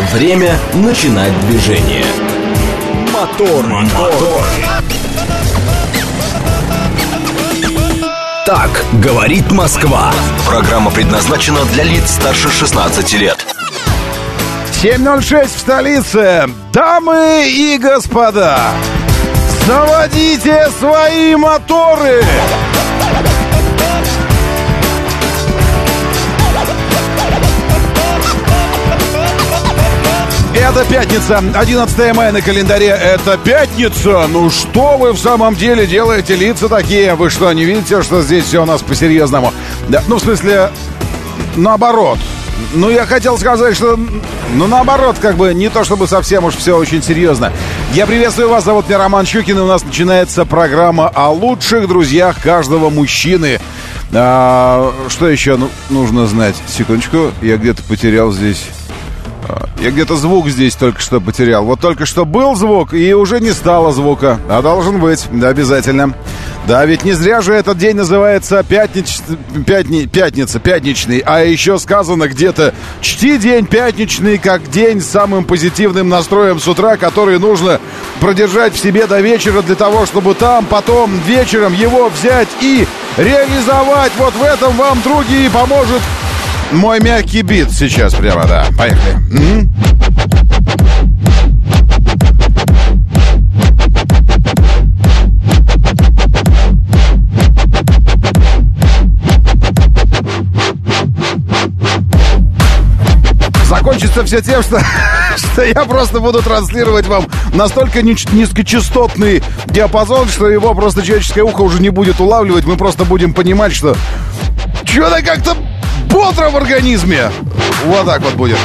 Время начинать движение. Мотор. Так говорит Москва. Программа предназначена для лиц старше 16 лет. 7:06 в столице. Дамы и господа, заводите свои моторы. Это пятница, 11 мая на календаре. Это пятница. Ну что вы в самом деле делаете, лица такие? Вы что, не видите, что здесь все у нас по-серьезному? Да, ну, в смысле, наоборот. Ну, я хотел сказать, что, ну, наоборот, как бы, не то чтобы совсем уж все очень серьезно. Я приветствую вас, зовут меня Роман Щукин, и у нас начинается программа о лучших друзьях каждого мужчины. Что еще нужно знать? Секундочку, я где-то потерял здесь... Я где-то звук здесь только что потерял. Вот только что был звук, и уже не стало звука. А должен быть, да, обязательно. Да, ведь не зря же этот день называется пятница, пятничный. А еще сказано где-то: чти день пятничный как день с самым позитивным настроем с утра, который нужно продержать в себе до вечера для того, чтобы там потом вечером его взять и реализовать. Вот в этом вам, други, поможет мой мягкий бит сейчас прямо, да. Поехали. Закончится все тем, что я просто буду транслировать вам настолько низкочастотный диапазон, что его просто человеческое ухо уже не будет улавливать. Мы просто будем понимать, что что-то как-то бодро в организме. Вот так вот будет.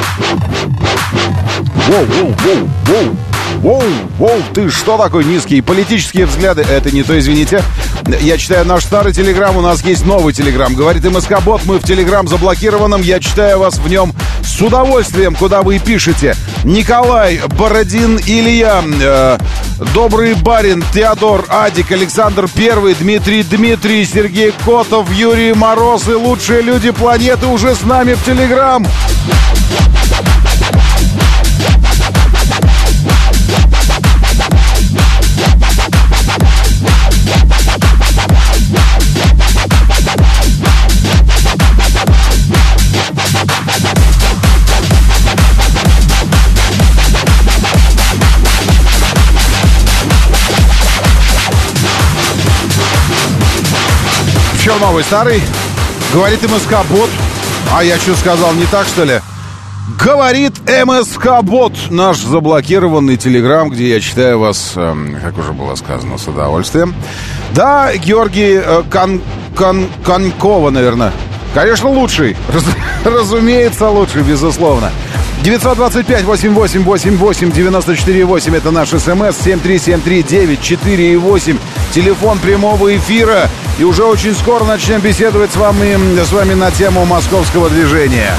Воу, ты что такой низкий? Политические взгляды, это не то, извините. Я читаю наш старый телеграм, у нас есть новый телеграм. Говорит МСК-бот, мы в телеграм заблокированном. Я читаю вас в нем с удовольствием, куда вы и пишете. Николай, Бородин, Илья, Добрый барин, Теодор, Адик, Александр Первый, Дмитрий, Сергей Котов, Юрий Мороз и лучшие люди планеты уже с нами в телеграм. Еще новый, старый. Говорит МСК-бот. А я что сказал, не так, что ли? Говорит МСК-бот, наш заблокированный телеграм, где я читаю вас, как уже было сказано, с удовольствием. Да, Георгий Конькова, наверное. Конечно, лучший. Разумеется, лучший, безусловно. 925-88-88-94-8. Это наш СМС. 7373948. Телефон прямого эфира. И уже очень скоро начнем беседовать с вами на тему московского движения.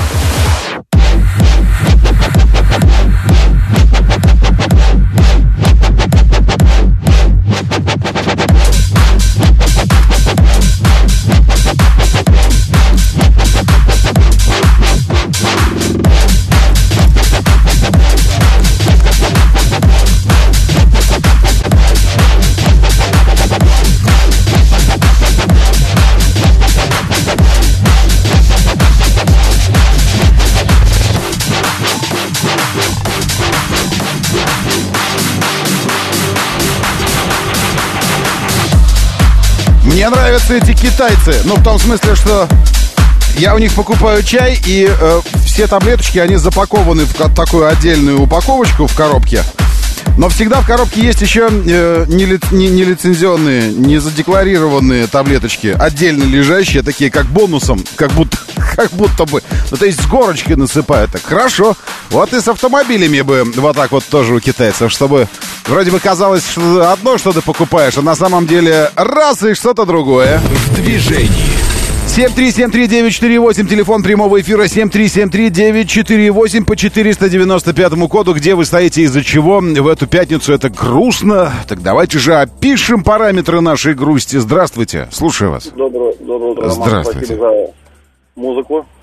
Мне нравятся эти китайцы. Ну, в том смысле, что я у них покупаю чай, и все таблеточки, они запакованы в такую отдельную упаковочку в коробке. Но всегда в коробке есть еще нелицензионные, не задекларированные таблеточки, отдельно лежащие, такие как бонусом, как будто бы, ну, то есть с горочкой насыпают. Так хорошо. Вот и с автомобилями бы вот так вот тоже у китайцев, чтобы вроде бы казалось, что одно что-то покупаешь, а на самом деле раз и что-то другое. В движении. 7373948, телефон прямого эфира 7373948 по 495 коду. Где вы стоите, из-за чего в эту пятницу это грустно? Так давайте же опишем параметры нашей грусти. Здравствуйте, слушаю вас. Доброе утро, Роман. Здравствуйте. Спасибо за музыку.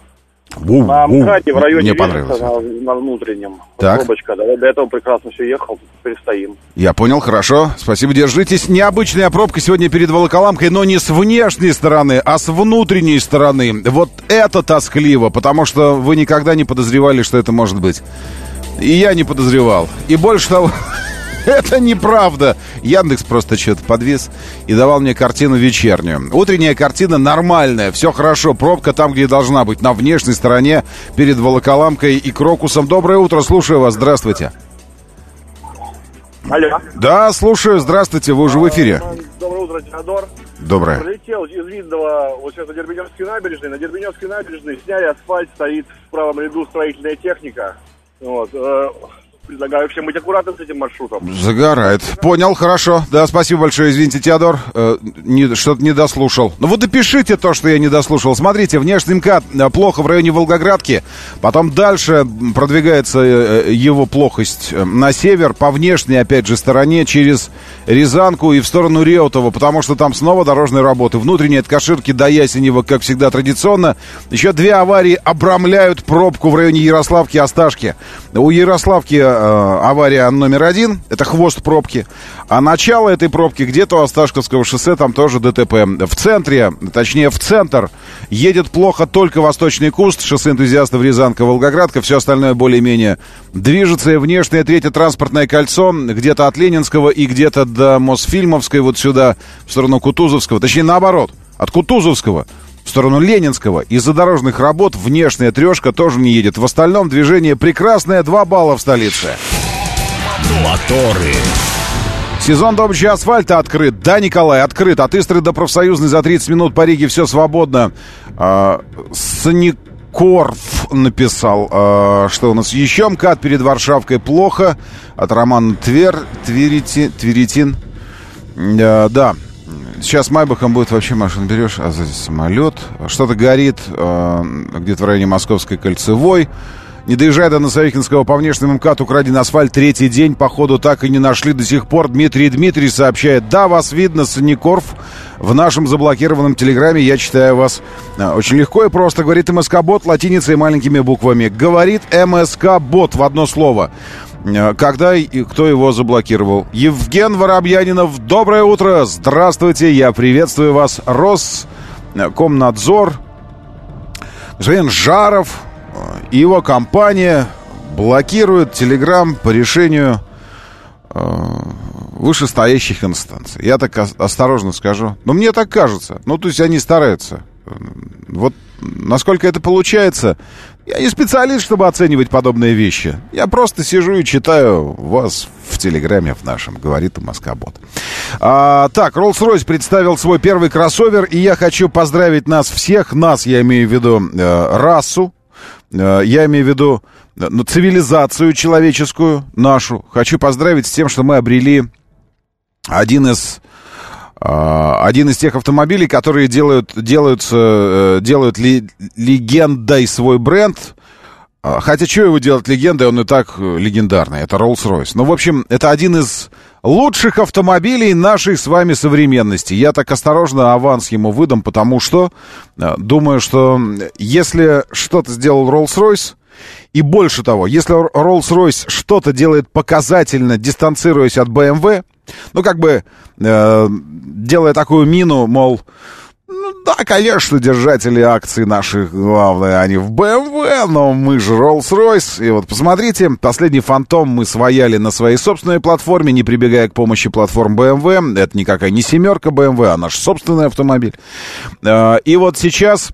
На МКАДе в районе мне понравилось. на внутреннем. Так. Пробочка, да, до этого прекрасно все ехал, теперь стоим. Я понял, хорошо. Спасибо, держитесь. Необычная пробка сегодня перед Волоколамкой, но не с внешней стороны, а с внутренней стороны. Вот это тоскливо, потому что вы никогда не подозревали, что это может быть. И я не подозревал. И больше того... Это неправда. Яндекс просто что-то подвис и давал мне картину вечернюю. Утренняя картина нормальная, все хорошо. Пробка там, где должна быть, на внешней стороне, перед Волоколамкой и Крокусом. Доброе утро, слушаю вас, здравствуйте. Алло. Да, слушаю, здравствуйте, вы уже в эфире. Доброе утро, Теодор. Доброе. Прилетел из Видного вот сейчас на Дербеневской набережной. На Дербеневской набережной сняли асфальт, стоит в правом ряду строительная техника. Вот. Предлагаю всем быть аккуратным с этим маршрутом. Загорает. Понял, хорошо. Да, спасибо большое. Извините, Теодор, что-то не дослушал. Ну вот допишите то, что я не дослушал. Смотрите, внешний МКАД плохо в районе Волгоградки. Потом дальше продвигается его плохость на север, по внешней, опять же, стороне, через Рязанку и в сторону Реутова, потому что там снова дорожные работы. Внутренние от Каширки до Ясенева, как всегда, традиционно. Еще 2 аварии обрамляют пробку в районе Ярославки, Осташки. У Ярославки авария номер 1, это хвост пробки. А начало этой пробки где-то у Осташковского шоссе, там тоже ДТП. В центре, точнее в центр, едет плохо только Восточный Куст, шоссе энтузиастов Рязанка-Волгоградка. Все остальное более-менее движется. И внешнее 3-е транспортное кольцо где-то от Ленинского и где-то до Мосфильмовской, вот сюда, в сторону Кутузовского. Точнее, наоборот, от Кутузовского в сторону Ленинского. Из-за дорожных работ внешняя 3-ка тоже не едет. В остальном движение прекрасное, 2 балла в столице. Моторы. Сезон добычи асфальта открыт. Да, Николай, открыт. От Истры до Профсоюзной за 30 минут по Риге все свободно. Саникорф написал, что у нас еще МКАД перед Варшавкой плохо. От Романа Тверитин. Да. Сейчас Майбахом будет вообще машину берешь, а сзади самолет. Что-то горит где-то в районе Московской кольцевой. Не доезжая до Носовихинского по внешнему МКАД, украден асфальт 3-й день. Походу так и не нашли до сих пор. Дмитрий сообщает: да, вас видно, Саникорф. В нашем заблокированном телеграме я читаю вас очень легко и просто. Говорит МСК-бот латиницей и маленькими буквами. Говорит МСК-бот в одно слово. Когда и кто его заблокировал? Евген Воробьянинов, доброе утро, здравствуйте, я приветствую вас. Роскомнадзор, господин Жаров и его компания блокируют Телеграм по решению вышестоящих инстанций. Я так осторожно скажу. Но мне так кажется. Ну, то есть они стараются. Вот насколько это получается, я не специалист, чтобы оценивать подобные вещи. Я просто сижу и читаю вас в Телеграме в нашем, говорит МСК-бот. Так, Rolls-Royce представил свой первый кроссовер, и я хочу поздравить нас всех. Нас, я имею в виду расу, я имею в виду цивилизацию человеческую нашу. Хочу поздравить с тем, что мы обрели один из тех автомобилей, которые делают легендой свой бренд. Хотя, что его делать легендой, он и так легендарный. Это Rolls-Royce. Ну, в общем, это один из лучших автомобилей нашей с вами современности. Я так осторожно аванс ему выдам, потому что думаю, что если что-то сделал Rolls-Royce, и больше того, если Rolls-Royce что-то делает показательно, дистанцируясь от BMW, ну, как бы делая такую мину, мол, ну да, конечно, держатели акций наших, главное, они в BMW, но мы же Rolls-Royce. И вот посмотрите, последний Фантом мы свояли на своей собственной платформе, не прибегая к помощи платформ BMW. Это никакая не 7 BMW, а наш собственный автомобиль. И вот сейчас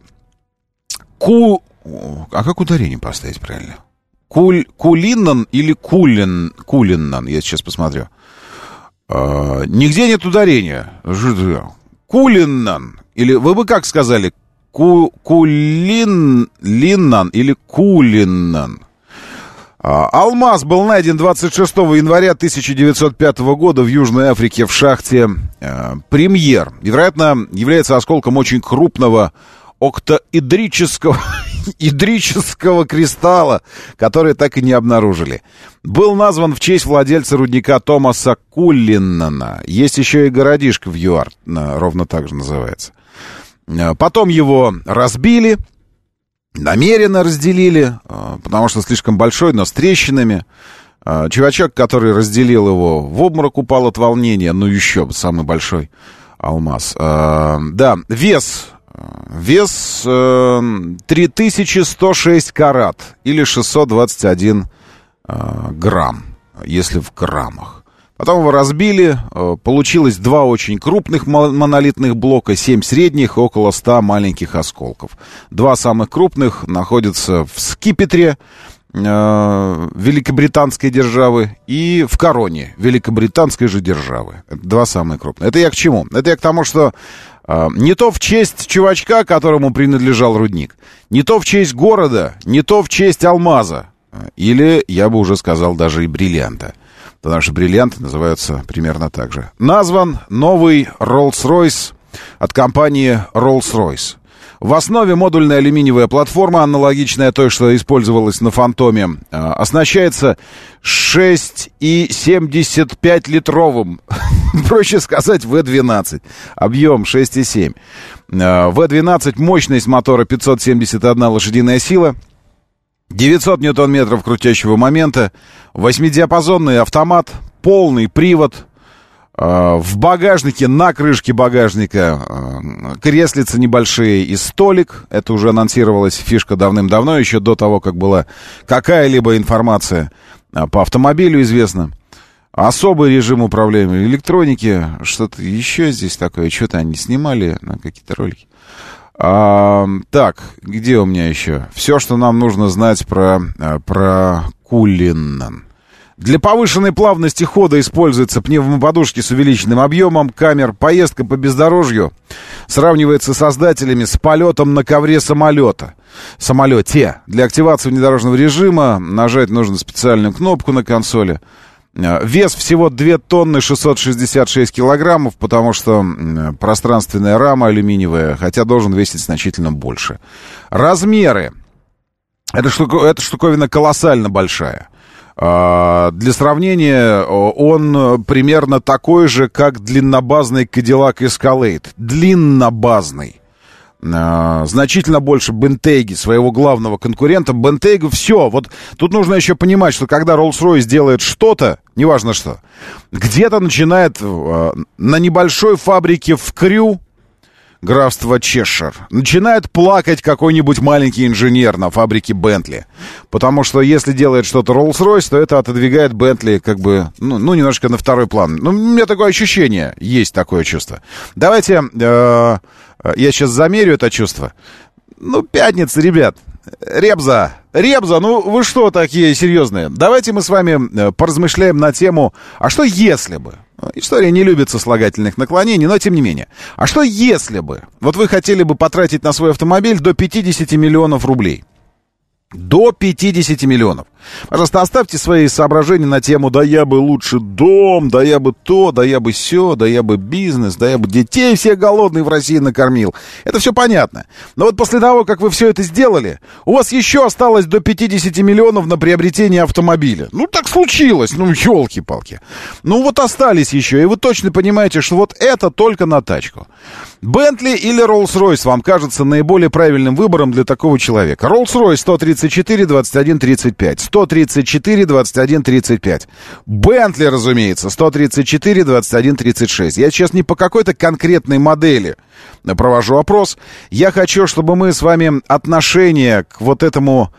А как ударение поставить правильно? Кулиннан или Кулиннан? Я сейчас посмотрю. Нигде нет ударения. Кулиннан. Или вы бы как сказали? Кулиннан или Кулиннан? Алмаз был найден 26 января 1905 года в Южной Африке в шахте Премьер. И, вероятно, является осколком очень крупного октаэдрического кристалла, который так и не обнаружили. Был назван в честь владельца рудника Томаса Кулиннана. Есть еще и городишко в ЮАР, ровно так же называется. Потом его разбили, намеренно разделили, потому что слишком большой, но с трещинами. Чувачок, который разделил его, в обморок упал от волнения. Ну, еще самый большой алмаз. Да, вес 3106 карат или 621 грамм, если в граммах. Потом его разбили, получилось 2 очень крупных монолитных блока, 7 средних, около 100 маленьких осколков. 2 самых крупных находятся в скипетре великобританской державы и в короне великобританской же державы. Это 2 самые крупные. Это я к чему? Это я к тому, что не то в честь чувачка, которому принадлежал рудник, не то в честь города, не то в честь алмаза. Или, я бы уже сказал, даже и бриллианта. Потому что бриллианты называются примерно так же. Назван новый Rolls-Royce от компании Rolls-Royce. В основе модульная алюминиевая платформа, аналогичная той, что использовалась на «Фантоме», оснащается 6,75-литровым, проще сказать, V12. Объем 6,7. V12, мощность мотора 571 лошадиная сила, 900 ньютон-метров крутящего момента, 8-диапазонный автомат, полный привод. В багажнике, на крышке багажника креслица небольшие и столик. Это уже анонсировалась фишка давным-давно, еще до того, как была какая-либо информация по автомобилю известна. Особый режим управления электроники. Что-то еще здесь такое. Что-то они снимали на какие-то ролики. Так, где у меня еще? Все, что нам нужно знать про Кулинан. Для повышенной плавности хода используются пневмоподушки с увеличенным объемом камер. Поездка по бездорожью сравнивается с создателями с полетом на ковре самолете. Для активации внедорожного режима нажать нужно специальную кнопку на консоли. Вес всего 2 тонны 666 килограммов, потому что пространственная рама алюминиевая, хотя должен весить значительно больше. Размеры. Эта штуковина колоссально большая. Для сравнения, он примерно такой же, как длиннобазный Cadillac Escalade. Длиннобазный. Значительно больше Бентейги, своего главного конкурента. Бентейга, все. Вот тут нужно еще понимать, что когда Rolls-Royce делает что-то, неважно что, где-то начинает на небольшой фабрике в Крю, графство Чешир, начинает плакать какой-нибудь маленький инженер на фабрике Бентли. Потому что если делает что-то Rolls-Royce, то это отодвигает Бентли как бы, немножко на второй план. У меня такое ощущение, есть такое чувство. Давайте, я сейчас замерю это чувство. Пятница, ребят. Ребза, вы что такие серьезные? Давайте мы с вами поразмышляем на тему, а что если бы? История не любит сослагательных наклонений, но тем не менее. А что если бы? Вот вы хотели бы потратить на свой автомобиль до 50 миллионов рублей. До 50 миллионов. Пожалуйста, оставьте свои соображения на тему: да я бы лучше дом, да я бы то, да я бы сё, да я бы бизнес, да я бы детей всех голодных в России накормил. Это все понятно. Но вот после того, как вы все это сделали, у вас еще осталось до 50 миллионов на приобретение автомобиля. Так случилось, елки-палки. Вот остались еще, и вы точно понимаете, что вот это только на тачку. Бентли или Rolls-Royce вам кажется наиболее правильным выбором для такого человека? Rolls-Royce 134 21 35. 134 21 35. Бентли, разумеется, 134 21 36. Я сейчас не по какой-то конкретной модели провожу опрос. Я хочу, чтобы мы с вами отношение к вот этому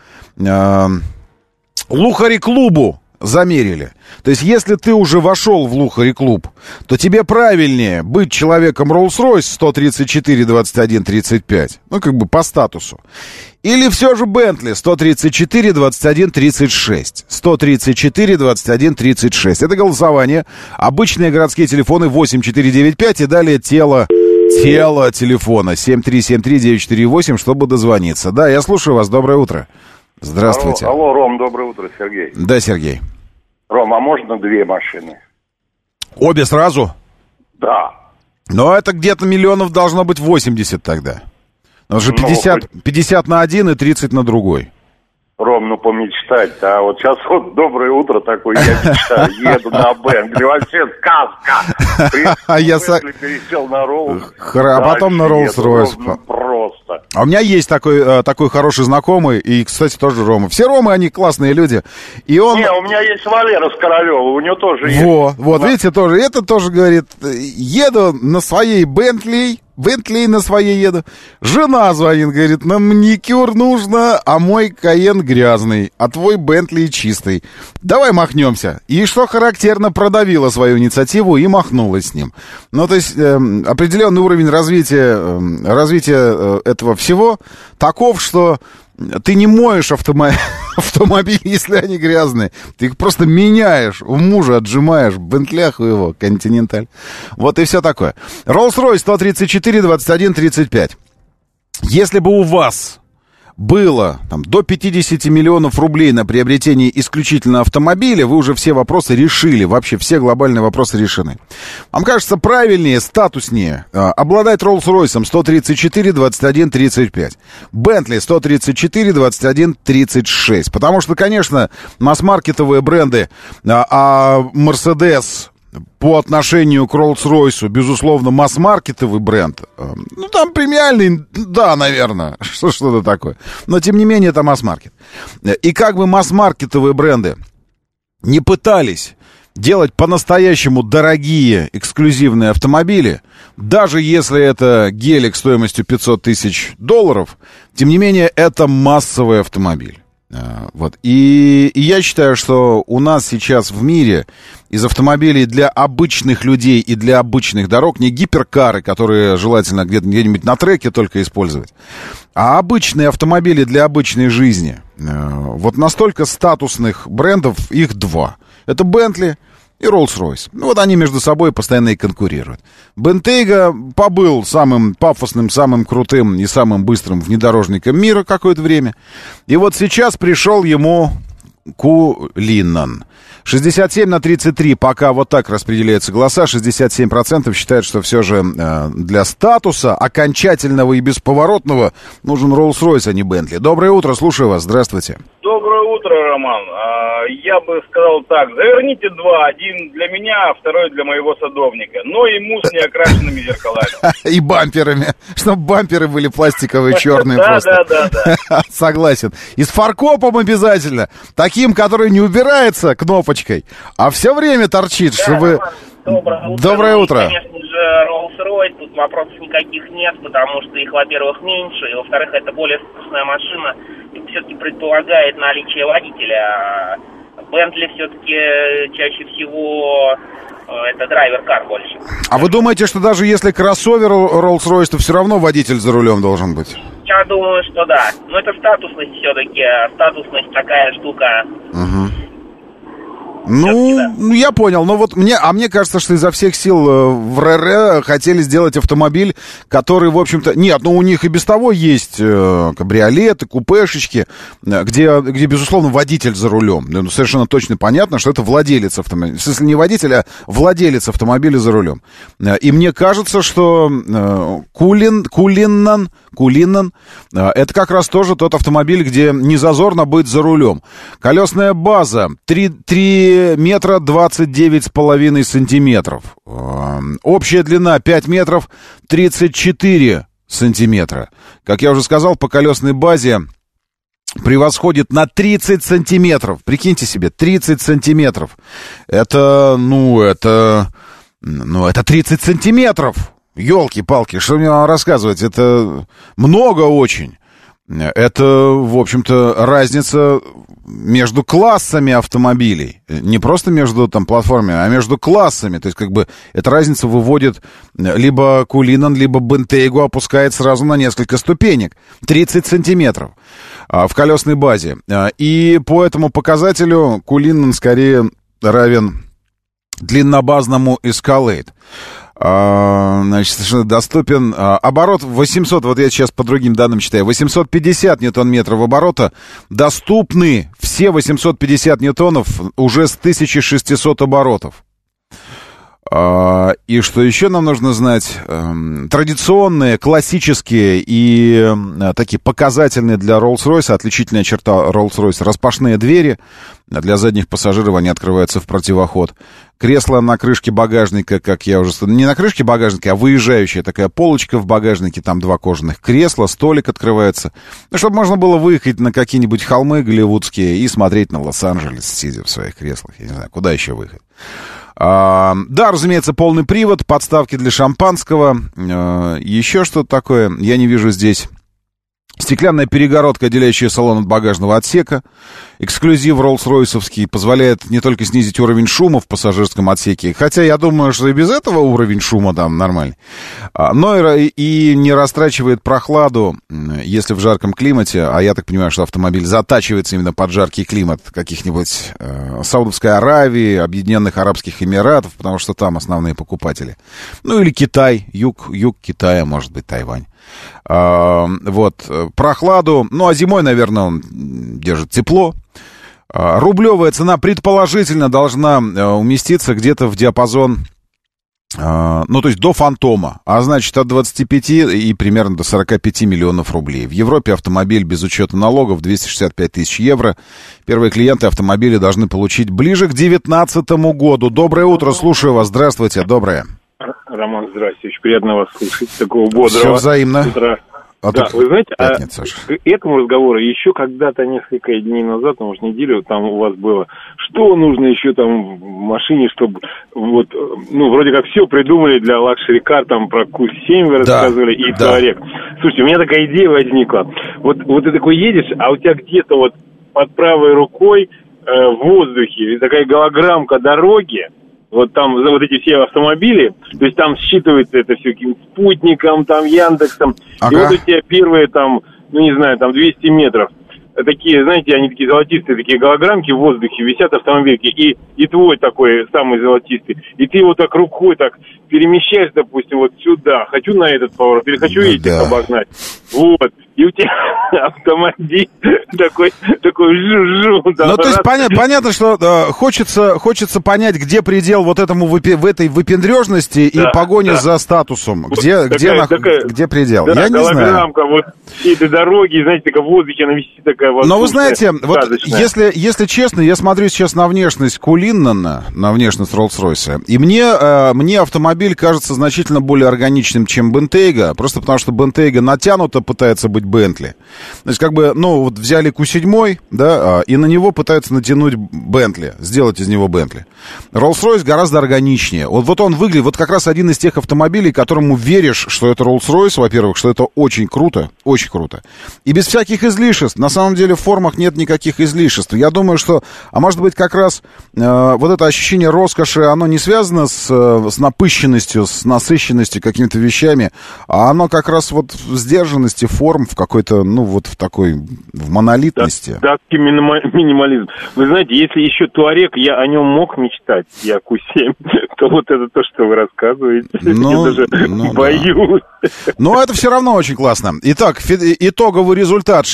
Лухари-клубу замерили. То есть, если ты уже вошел в Лухари-клуб, то тебе правильнее быть человеком Rolls-Royce 134 21 35. По статусу. Или все же Бентли 134 21 36. 134 21 36. Это голосование. Обычные городские телефоны 8495 и далее тело телефона 7373948, чтобы дозвониться. Да, я слушаю вас. Доброе утро. Здравствуйте. Алло, Ром, доброе утро, Сергей. Да, Сергей. Ром, а можно 2 машины? Обе сразу? Да. Но это где-то миллионов должно быть 80 тогда. Потому что 50 на один и 30 на другой. Ром, помечтать-то. А вот сейчас доброе утро такое, я мечтаю, еду на Бентли, вообще сказка. А я пересел на Rolls. А потом на Rolls-Royce. Просто. А у меня есть такой хороший знакомый, и, кстати, тоже Рома. Все Ромы, они классные люди. И он... Не, у меня есть Валера с Королева, у него тоже есть. Вот, видите, тоже. Это тоже говорит, еду на своей Бентли на своей еду. Жена звонит, говорит, на маникюр нужно, а мой Кайен грязный, а твой Бентли чистый. Давай махнемся. И что характерно, продавила свою инициативу и махнулась с ним. Ну, то есть, определенный уровень развития этого всего таков, что ты не моешь автомобиль, если они грязные. Ты их просто меняешь. У мужа отжимаешь. В Бентляху его, Континенталь. Вот и все такое. Rolls-Royce 134 21 35. Если бы у вас было до 50 миллионов рублей на приобретение исключительно автомобиля, вы уже все вопросы решили. Вообще все глобальные вопросы решены. Вам кажется правильнее, статуснее обладать Rolls-Royce 134 21 35. Bentley 134 21 36. Потому что, конечно, масс-маркетовые бренды, Mercedes по отношению к Rolls-Royce, безусловно, масс-маркетовый бренд. Ну, там премиальный, да, наверное, что-то такое. Но, тем не менее, это масс-маркет. И как бы масс-маркетовые бренды не пытались делать по-настоящему дорогие эксклюзивные автомобили, даже если это гелик стоимостью $500 тысяч, тем не менее, это массовый автомобиль. Вот. И я считаю, что у нас сейчас в мире из автомобилей для обычных людей и для обычных дорог не гиперкары, которые желательно где-нибудь на треке только использовать, а обычные автомобили для обычной жизни. Вот настолько статусных брендов, их два. Это Bentley и Rolls-Royce. Ну, вот они между собой постоянно и конкурируют. Бентейга побыл самым пафосным, самым крутым и самым быстрым внедорожником мира какое-то время. И вот сейчас пришел ему Кулинан. 67-33, пока вот так распределяются голоса. 67% считают, что все же для статуса окончательного и бесповоротного нужен Rolls-Royce, а не Bentley. Доброе утро, слушаю вас, здравствуйте. Доброе утро, Роман. Я бы сказал так, заверните два, один для меня, а второй для моего садовника. Но ему с неокрашенными зеркалами. И бамперами, чтобы бамперы были пластиковые, черные просто. Да. Согласен. И с фаркопом обязательно. Таким, который не убирается кнопочкой, а все время торчит, чтобы... Доброе утро. Конечно же, Rolls-Royce, тут вопросов никаких нет, потому что их, во-первых, меньше, и, во-вторых, это более вкусная машина, и все-таки предполагает наличие водителя. Bentley все-таки чаще всего это драйвер-кар больше. А вы думаете, что даже если кроссовер Rolls-Royce, то все равно водитель за рулем должен быть? Я думаю, что да. Но это статусность все-таки, статусность такая штука. Угу. Ну, я понял, но вот мне кажется, что изо всех сил в РР хотели сделать автомобиль, который, в общем-то, нет, ну у них и без того есть кабриолеты, купешечки, где, безусловно, водитель за рулем. Ну, совершенно точно понятно, что это владелец автомобиля. В смысле, не водитель, а владелец автомобиля за рулем. И мне кажется, что Кулинан, это как раз тоже тот автомобиль, где не зазорно быть за рулем. Колесная база 3 метра 29,5 сантиметров. Общая длина 5 метров 34 сантиметра. Как я уже сказал, по колесной базе превосходит на 30 сантиметров. Прикиньте себе, 30 сантиметров. Это 30 сантиметров. Ёлки-палки, что мне рассказывать? Это много очень. Это, в общем-то, разница между классами автомобилей. Не просто между платформами, а между классами. То есть, эта разница выводит либо Кулинан, либо Бентейгу, опускает сразу на несколько ступенек. 30 сантиметров в колесной базе. И по этому показателю Кулинан скорее равен длиннобазному Escalade. Значит, доступен оборот 800, вот я сейчас по другим данным читаю, 850 ньютон-метров оборота, доступны все 850 ньютонов уже с 1600 оборотов. И что еще нам нужно знать? Традиционные, классические и такие показательные для Rolls-Royce, отличительная черта Rolls-Royce — распашные двери. Для задних пассажиров они открываются в противоход. Кресло на крышке багажника, как я уже сказал, не на крышке багажника, а выезжающая такая полочка в багажнике, там 2 кожаных кресла, столик открывается. Ну, чтобы можно было выехать на какие-нибудь холмы голливудские и смотреть на Лос-Анджелес, сидя в своих креслах. Я не знаю, куда еще выехать. Да, разумеется, полный привод, подставки для шампанского, еще что-то такое я не вижу здесь. Стеклянная перегородка, отделяющая салон от багажного отсека. Эксклюзив роллс-ройсовский, позволяет не только снизить уровень шума в пассажирском отсеке, хотя я думаю, что и без этого уровень шума там нормальный, но и не растрачивает прохладу, если в жарком климате, а я так понимаю, что автомобиль затачивается именно под жаркий климат каких-нибудь Саудовской Аравии, Объединенных Арабских Эмиратов, потому что там основные покупатели. Ну или Китай, юг Китая, может быть, Тайвань. Вот, прохладу, ну а зимой, наверное, он держит тепло. Рублевая цена предположительно должна уместиться где-то в диапазон, ну то есть до Фантома, а значит от 25 и примерно до 45 миллионов рублей. В Европе автомобиль без учета налогов 265 тысяч евро. Первые клиенты автомобиля должны получить ближе к 2019 году. Доброе утро, слушаю вас, здравствуйте, доброе. Роман, здравствуйте, очень приятно вас слышать, такого бодрого. Все взаимно. Утра. Да, вы знаете, к этому разговору еще когда-то, несколько дней назад, может, неделю, там у вас было, что нужно еще там в машине, чтобы, вот, ну, вроде как все придумали для лакшери-кар, там, про Q7 вы рассказывали, и Touareg. Слушайте, у меня такая идея возникла. Вот ты такой едешь, а у тебя где-то вот под правой рукой в воздухе такая голограммка дороги, вот там вот эти все автомобили, то есть там считывается это все каким-то спутником, там Яндексом, и вот у тебя первые там, ну не знаю, там 200 метров, такие, знаете, они такие золотистые, такие голограммки в воздухе, висят автомобильки, и твой такой самый золотистый, и ты его так рукой так перемещаешь, допустим, вот сюда, хочу на этот поворот, или хочу этих обогнать, вот. И у тебя автомобиль такой жу-жу. Ну, то есть понятно, что хочется понять, где предел вот этому в этой выпендрежности и погоне за статусом. Где предел? Да, я не знаю. Вот все эти дороги, знаете, такая в воздухе, она висит такая воздушная. Но вы знаете, вот если честно, я смотрю сейчас на внешность Кулиннана, на внешность Роллс-Ройса, и мне автомобиль кажется значительно более органичным, чем Бентейга, просто потому что Бентейга натянуто пытается быть Бентли. То есть, как бы, ну, вот взяли Q7, да, и на него пытаются натянуть Бентли, сделать из него Бентли. Rolls-Royce гораздо органичнее. Вот он выглядит, вот как раз один из тех автомобилей, которому веришь, что это Rolls-Royce, во-первых, что это очень круто, и без всяких излишеств. На самом деле в формах нет никаких излишеств. Я думаю, что, а может быть, как раз вот это ощущение роскоши, оно не связано с напыщенностью, с насыщенностью какими-то вещами, а оно как раз вот в сдержанности форм, в какой-то, ну, вот в такой, в монолитности. Да, минимализм. Вы знаете, если еще Touareg, я о нем мог мечтать, я Q7, то вот это то, что вы рассказываете. Я даже боюсь. Но это все равно очень классно. Итак, итоговый результат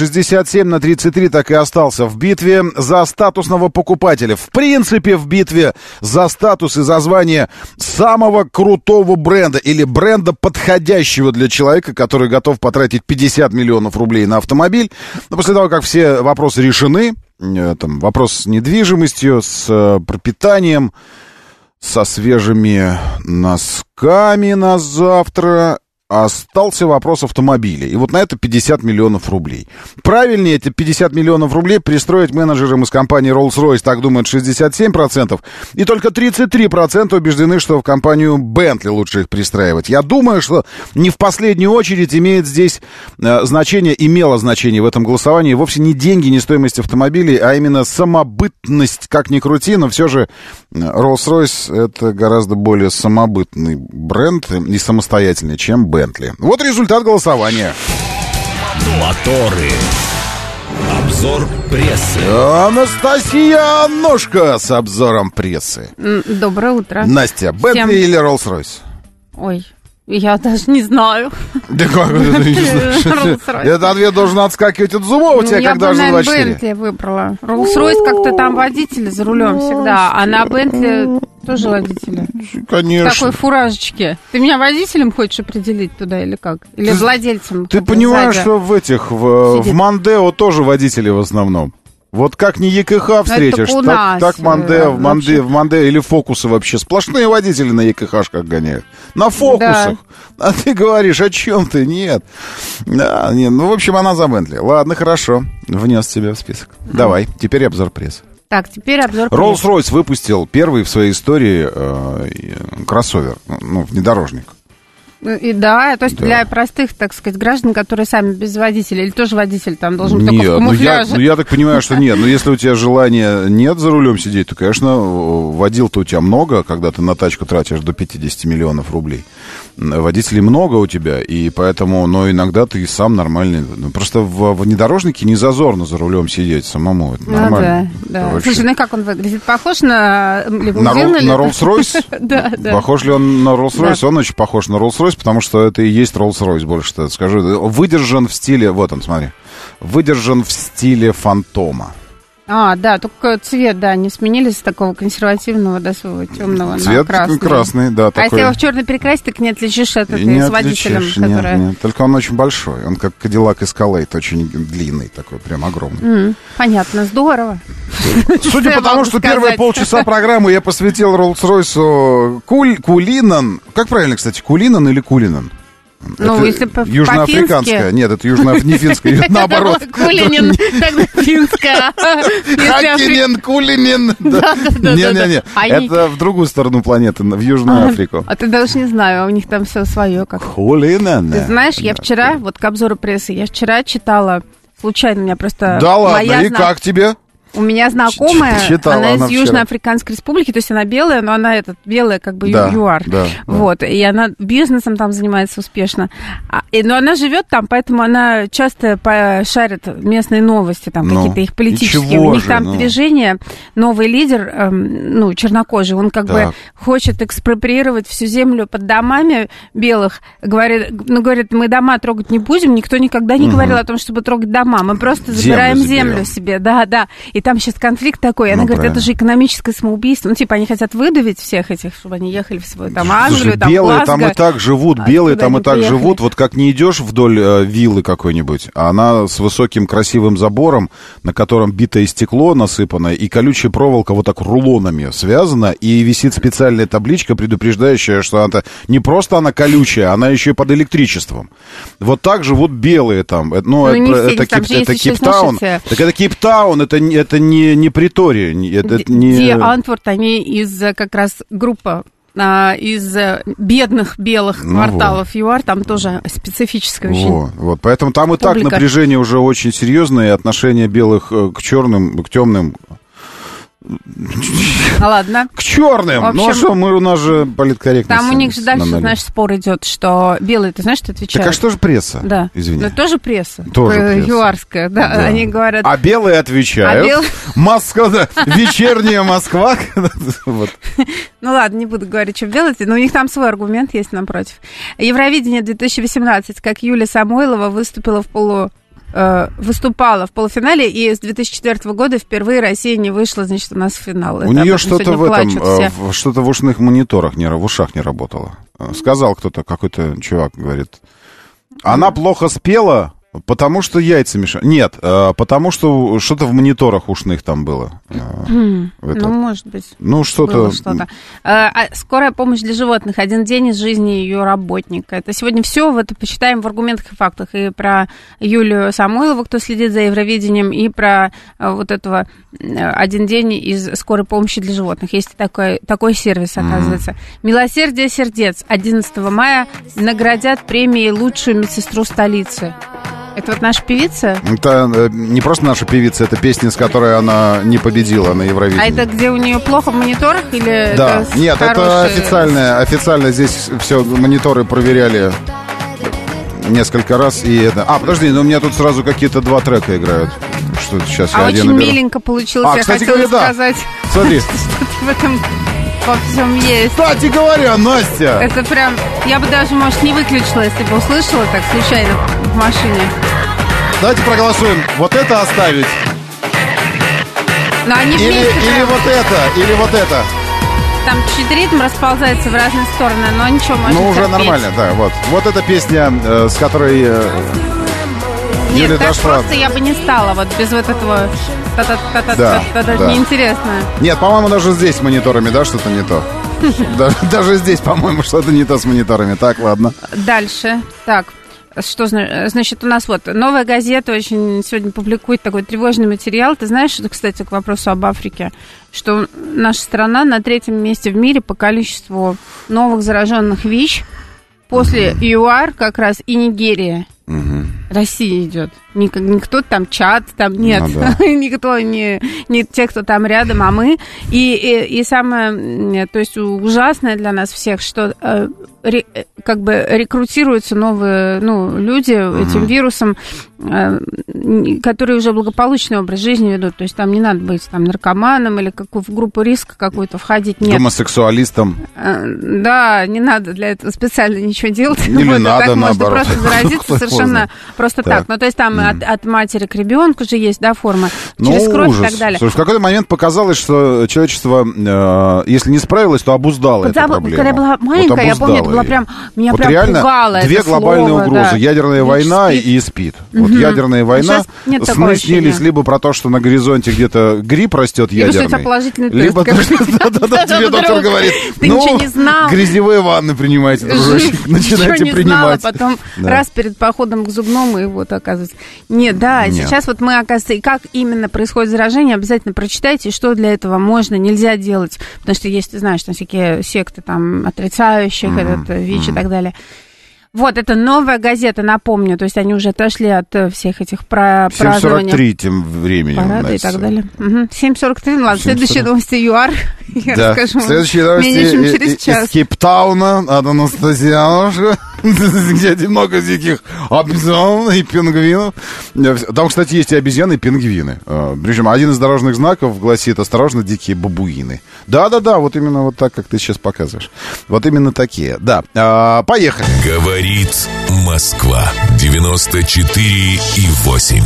67-33 так и остался в битве за статусного покупателя. В принципе, в битве за статус и за звание самого крутого бренда или бренда, подходящего для человека, который готов потратить 50 миллионов рублей на автомобиль. Но после того, как все вопросы решены, там, вопрос с недвижимостью, с пропитанием, со свежими носками на завтра, остался вопрос автомобиля. И вот на это 50 миллионов рублей. Правильнее эти 50 миллионов рублей пристроить менеджерам из компании Rolls-Royce, так думают 67%. И только 33% убеждены, что в компанию Bentley лучше их пристраивать. Я думаю, что не в последнюю очередь имеет здесь имело значение в этом голосовании вовсе не деньги, не стоимость автомобилей, а именно самобытность, как ни крути, но все же Rolls-Royce это гораздо более самобытный бренд и самостоятельный, чем Bentley. Вот результат голосования. Моторы. Обзор прессы. Анастасия Ножка с обзором прессы. Доброе утро. Настя, Bentley или Rolls-Royce? Ой, я даже не знаю. Да как это не знаешь? Этот ответ должен отскакивать от зубов у тебя, когда же 24. Я бы, наверное, Bentley выбрала. Rolls-Royce как-то там водитель за рулем всегда, а на Bentley Тоже водители? Конечно. В такой фуражечке. Ты меня водителем хочешь определить туда или как? Или владельцем? Ты понимаешь, что в Мондео тоже водители в основном. Вот как не ЕКХ встретишь, так Мондео, в Мондео или Фокусы вообще. Сплошные водители на ЕКХшках гоняют. На Фокусах. Да. А ты говоришь, о чем ты? Нет. Да, нет. Ну, в общем, она за Бентли. Ладно, хорошо. Внес тебя в список. Давай, теперь обзор прессы. Так, теперь обзор прессы. Rolls-Royce выпустил первый в своей истории кроссовер, внедорожник. И да, то есть для простых, так сказать, граждан, которые сами без водителя, или тоже водитель там должен быть только в камуфляже? Я так понимаю, что нет. Но если у тебя желания нет за рулем сидеть, то, конечно, водил-то у тебя много, когда ты на тачку тратишь до 50 миллионов рублей. Водителей много у тебя, и поэтому, но иногда ты сам нормальный. Просто в внедорожнике не зазорно за рулем сидеть самому. Это нормально. Да. Слушай, ну как он выглядит? Похож на лимузин? На Rolls-Royce? Да. Похож ли он на Rolls-Royce? Он очень похож на Rolls-Royce, потому что это и есть Rolls-Royce, больше что скажу. Выдержан в стиле, вот он, смотри, выдержан в стиле Фантома. Да, только цвет, да, не сменили с такого консервативного до своего темного цвет на красный. Красный, да. А если его в черный перекрасить, так не отличишь от этой с водителем, которая... Нет, только он очень большой, он как Cadillac Escalade, очень длинный такой, прям огромный. Понятно, здорово. Судя по тому, что первые полчаса программы я посвятил Rolls-Royce Кулинан. Как правильно, кстати, Кулинан или Кулинан? Ну, это если южноафриканская. Нет, это не финская, наоборот. Кулинин, тогда финская. Хакинен, Кулинин. Не-не-не, это в другую сторону планеты, в Южную Африку. А ты даже не знаю, у них там все свое как. Кулинен. Ты знаешь, я вчера, вот к обзору прессы, я вчера читала, случайно у меня просто... Да ладно, и как тебе? У меня знакомая, она из Южноафриканской республики, то есть она белая, но она белая как бы ЮАР. Вот, и она бизнесом там занимается успешно. Но она живет там, поэтому она часто шарит местные новости, там какие-то их политические. У них там движение, новый лидер, чернокожий, он как бы хочет экспроприировать всю землю под домами белых. Говорит, мы дома трогать не будем, никто никогда не говорил о том, чтобы трогать дома. Мы просто забираем землю себе, да. И там сейчас конфликт такой. Она говорит, это же экономическое самоубийство. Ну, типа, они хотят выдавить всех этих, чтобы они ехали в свой там Англию, там белые Глазго. Там и так живут, белые там и так живут. Вот как не идешь вдоль виллы какой-нибудь, а она с высоким красивым забором, на котором битое стекло насыпано, и колючая проволока вот так рулонами связана, и висит специальная табличка, предупреждающая, что она не просто она колючая, она еще и под электричеством. Вот так живут белые там. Это Кейптаун. Так это Кейптаун, это не Притория. Ди Антворт, они из как раз группа из бедных белых кварталов ЮАР, там тоже специфическое очень. Вот, поэтому там и так напряжение уже очень серьезное, отношение белых к черным, к темным. Ладно. К черным. Общем, ну а что, у нас же политкорректность. Там у них же дальше, знаешь, спор идет, что белые, ты знаешь, что отвечают? Так а что же пресса? Да. Извини. Ну, тоже пресса. Тоже пресса. Юарская, да. Они говорят... А белые отвечают. Москва, вечерняя Москва. Ну ладно, не буду говорить, что белые, но у них там свой аргумент есть напротив. Евровидение 2018, как Юлия Самойлова выступала в полуфинале, и с 2004 года впервые Россия не вышла, значит, у нас в финал. У нее что-то что-то в ушных мониторах, в ушах не работало. Сказал кто-то, какой-то чувак, говорит, она плохо спела, потому что яйца мешали. Нет, потому что что-то в мониторах ушных там было. Ну, может быть. Ну, что-то. Скорая помощь для животных. 1 день из жизни ее работника. Это сегодня все. Вот почитаем в аргументах и фактах. И про Юлию Самойлову, кто следит за Евровидением, и про вот этого 1 день из скорой помощи для животных. Есть такой сервис, оказывается. «Милосердие сердец». 11 мая наградят премией лучшую медсестру столицы. Это вот наша певица? Это не просто наша певица, это песня, с которой она не победила на Евровидении. А это где у нее плохо в мониторах или? Да, нет, это официально здесь все мониторы проверяли несколько раз. И это... подожди, у меня тут сразу какие-то 2 трека играют. Что сейчас я один очень наберу. Миленько получилось, я кстати хотела говоря, сказать. Смотри. Что-то в этом во всем есть. Кстати говоря, Настя. Это прям, я бы даже, может, не выключила, если бы услышала так случайно в машине. Давайте проголосуем. Вот это оставить. Но они или вот это. там чуть ритм расползается в разные стороны, но ничего, можно Ну, уже нормально, да, вот. Вот эта песня, с которой... Нет, так просто я бы не стала, вот без вот этого неинтересно. Нет, по-моему, даже здесь с мониторами, да, что-то не то. Даже здесь, по-моему, что-то не то с мониторами. Так, ладно. Дальше. Так, что значит у нас вот новая газета очень сегодня публикует такой тревожный материал. Ты знаешь, что, кстати, к вопросу об Африке, что наша страна на 3-м месте в мире по количеству новых зараженных ВИЧ после ЮАР как раз и Нигерия. Россия идет. Никто там, Чад, там нет. Ну, да. Никто, не те, кто там рядом, а мы. И самое, то есть ужасное для нас всех, что как бы рекрутируются новые люди этим вирусом, которые уже благополучный образ жизни ведут. То есть там не надо быть там наркоманом или в группу риска какую-то входить. Нет. Гомосексуалистом. Да, не надо для этого специально ничего делать. Или надо, так наоборот. Можно просто заразиться совершенно просто так. Ну, то есть там от матери к ребенку же есть, да, форма. Через кровь и так далее. Слушай, в какой-то момент показалось, что человечество, если не справилось, то обуздало эту проблему. Когда я была маленькая, я помню, это было прям, меня вот прям реально пугало две глобальные угрозы. Да. Ядерная война и СПИД. Вот ядерная война, сны снились либо про то, что на горизонте где-то гриб растет ядерный. Либо что положительный тест. Либо тебе доктор говорит, грязевые ванны принимайте, дружочек, начинайте принимать. Потом раз перед походом к зубному, и вот оказывается. Нет, сейчас вот мы, оказывается, и как именно происходит заражение, обязательно прочитайте, что для этого можно, нельзя делать. Потому что есть, ты знаешь, там всякие секты там отрицающих этот ВИЧ и так далее. Вот, это новая газета, напомню, то есть они уже отошли от всех этих празднований. 7:43 тем временем. Парады и так далее. 7:43, ну ладно, следующие новости ЮАР, я расскажу. Следующие новости менее чем через час. Из Кейптауна от Анастасианушка, где много диких обезьян и пингвинов. Там, кстати, есть и обезьяны, и пингвины. Причем один из дорожных знаков гласит «Осторожно, дикие бабуины». Да-да-да, вот именно вот так, как ты сейчас показываешь. Вот именно такие, да. Поехали. Говорит Москва 94,8.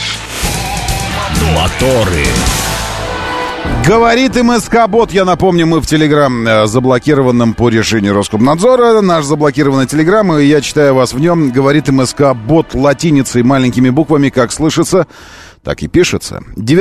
Моторы. Говорит МСК-бот, я напомню, мы в Телеграм заблокированном по решению Роскомнадзора. Наш заблокированный Телеграм, и я читаю вас в нем. Говорит МСК-бот латиницей, маленькими буквами, как слышится, так и пишется.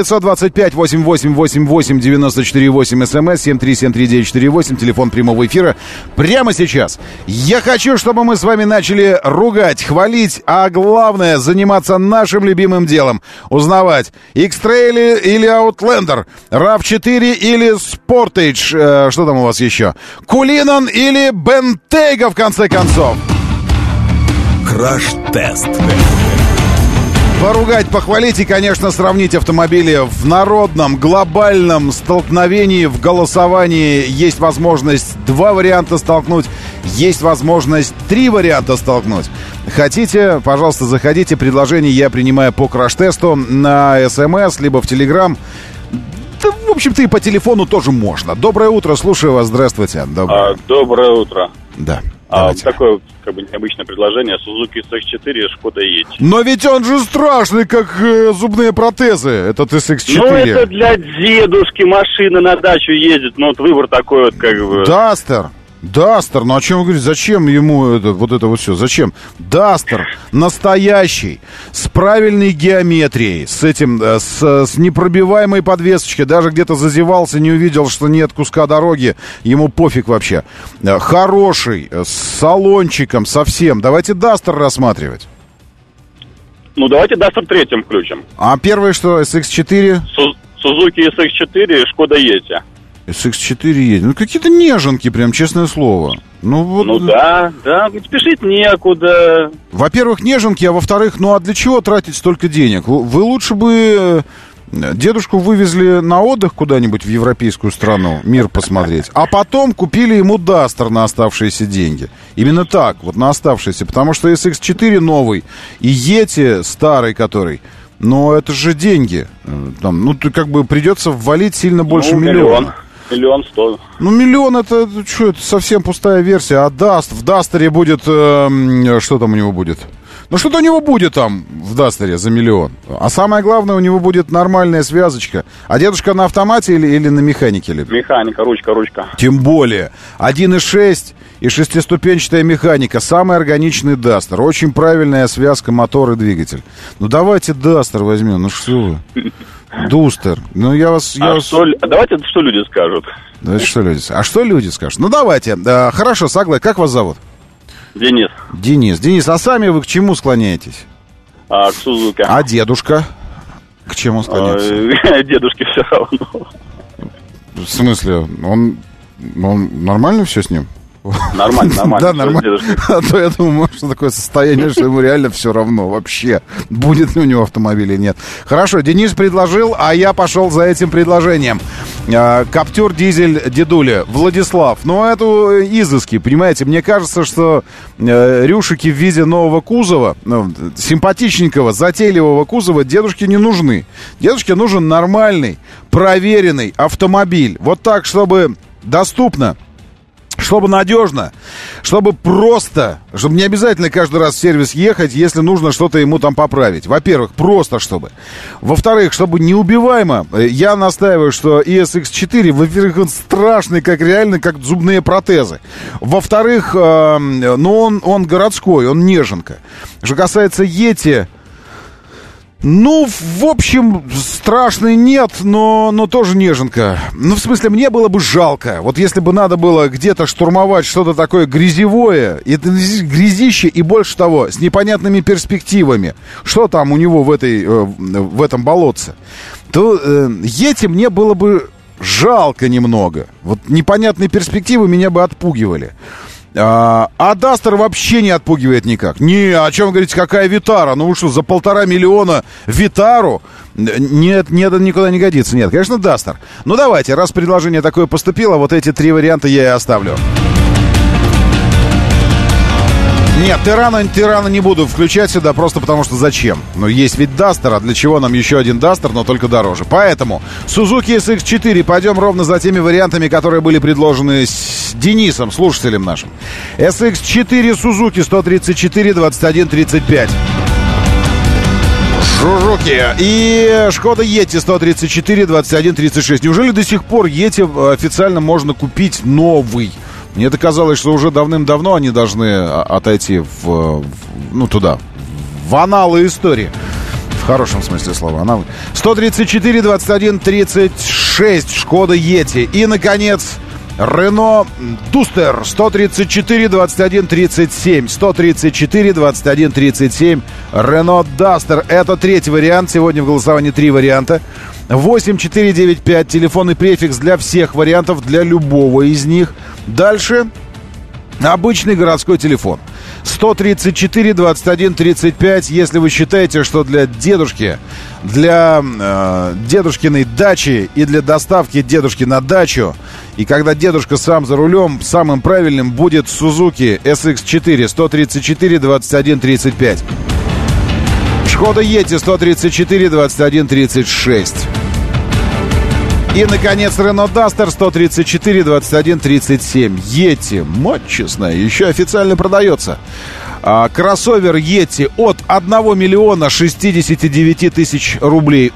925-8888-94-8, смс, 7373948, телефон прямого эфира. Прямо сейчас я хочу, чтобы мы с вами начали ругать, хвалить, а главное, заниматься нашим любимым делом. Узнавать, X-Trail или Outlander, RAV4 или Sportage, что там у вас еще? Кулинан или Бентейга, в конце концов. Краш-тест. Поругать, похвалить и, конечно, сравнить автомобили в народном, глобальном столкновении, в голосовании. Есть возможность 2 варианта столкнуть, есть возможность 3 варианта столкнуть. Хотите, пожалуйста, заходите. Предложение я принимаю по краш-тесту на СМС, либо в Телеграм. Да, в общем-то, и по телефону тоже можно. Доброе утро, слушаю вас, здравствуйте. Доброе утро. Да. Такое как бы необычное предложение. Suzuki SX4 и Шкода Yeti. Но ведь он же страшный, как зубные протезы, этот SX4. Ну, это для дедушки машина на дачу ездит. Ну, вот выбор такой вот как бы... Дастер, ну о чем вы говорите? Зачем ему вот это все? Зачем? Дастер настоящий, с правильной геометрией, с этим, с непробиваемой подвесочкой. Даже где-то зазевался, не увидел, что нет куска дороги. Ему пофиг вообще. Хороший, с салончиком, совсем. Давайте Дастер рассматривать. Ну, давайте Дастер третьим включим. А первый что, SX4? Suzuki SX4 и Шкода Yeti. SX4 едет. Ну, какие-то неженки, прям, честное слово. Ну, да, спешить некуда. Во-первых, неженки, а во-вторых, ну, а для чего тратить столько денег? Вы лучше бы дедушку вывезли на отдых куда-нибудь в европейскую страну, мир посмотреть, а потом купили ему Дастер на оставшиеся деньги. Именно так, вот на оставшиеся. Потому что SX4 новый и Yeti старый, который... Но это же деньги. Там, ну, как бы придется ввалить сильно больше миллиона. 1 100 000. Ну, миллион это что, это совсем пустая версия. А в Дастере будет, что там у него будет? Ну, что-то у него будет там в Дастере за миллион. А самое главное, у него будет нормальная связочка. А дедушка на автомате или на механике? Механика, ручка. Тем более. 1.6 и шестиступенчатая механика. Самый органичный Дастер. Очень правильная связка мотор и двигатель. Ну, давайте Дастер возьмем. Ну, что вы? Дустер. Ну, я вас... Давайте, что люди скажут. Давайте, что люди скажут. А что люди скажут? Ну, давайте. Хорошо, согласен. Как вас зовут? Денис, а сами вы к чему склоняетесь? К Сузуке. А дедушка? К чему склоняется? Дедушке все равно. В смысле? Он нормально все с ним? Нормально. Да, нормально. А то я думаю, может, что такое состояние, что ему реально все равно вообще, будет ли у него автомобиль или нет. Хорошо, Денис предложил, а я пошел за этим предложением. Каптюр, дизель, дедуля. Владислав, ну это изыски, понимаете. Мне кажется, что рюшики в виде нового кузова, симпатичненького, затейливого кузова дедушке не нужны. Дедушке нужен нормальный, проверенный автомобиль. Вот так, чтобы доступно, чтобы надежно, чтобы просто, чтобы не обязательно каждый раз в сервис ехать, если нужно что-то ему там поправить. Во-первых, просто чтобы. Во-вторых, чтобы неубиваемо. Я настаиваю, что ESX4, во-первых, он страшный, как реально, как зубные протезы. Во-вторых, он городской, он неженка. Что касается Yeti... Ну, в общем, страшный нет, но тоже неженка. Ну, в смысле, мне было бы жалко. Вот если бы надо было где-то штурмовать что-то такое грязевое, это грязище и больше того, с непонятными перспективами, что там у него в этом болотце, то Yeti мне было бы жалко немного. Вот непонятные перспективы меня бы отпугивали. А Дастер вообще не отпугивает никак. Не, о чем вы говорите, какая Витара? Ну вы что, за 1,5 миллиона Витару? Нет, никуда не годится. Нет, конечно, Дастер. Ну давайте, раз предложение такое поступило, вот эти 3 варианта я и оставлю. Нет, Тирана не буду включать сюда, просто потому что зачем? Ну, есть ведь Дастер, а для чего нам еще один Дастер, но только дороже. Поэтому Suzuki SX4, пойдем ровно за теми вариантами, которые были предложены с Денисом, слушателем нашим. SX4 Suzuki 134 21 35. Жужуки. И Шкода Yeti 134 21 36. Неужели до сих пор Yeti официально можно купить новый? Мне это казалось, что уже давным-давно они должны отойти туда, в аналы истории. В хорошем смысле слова. Аналы. 134, 21, 36. Шкода Yeti. И, наконец, Renault Duster 134, 21, 37. 134, 21, 37. Renault Duster. Это 3-й вариант. Сегодня в голосовании 3 варианта. 8495, телефонный префикс для всех вариантов, для любого из них. Дальше обычный городской телефон. 134 21 35, если вы считаете, что для дедушки, для дедушкиной дачи и для доставки дедушки на дачу, и когда дедушка сам за рулем, самым правильным будет Suzuki SX4 134 21 35. Шкода Yeti 134 21 36. И, наконец, Renault Duster 134 21 37. Yeti, мать честная, еще официально продается. Кроссовер Yeti от 1 миллиона 69 тысяч рублей.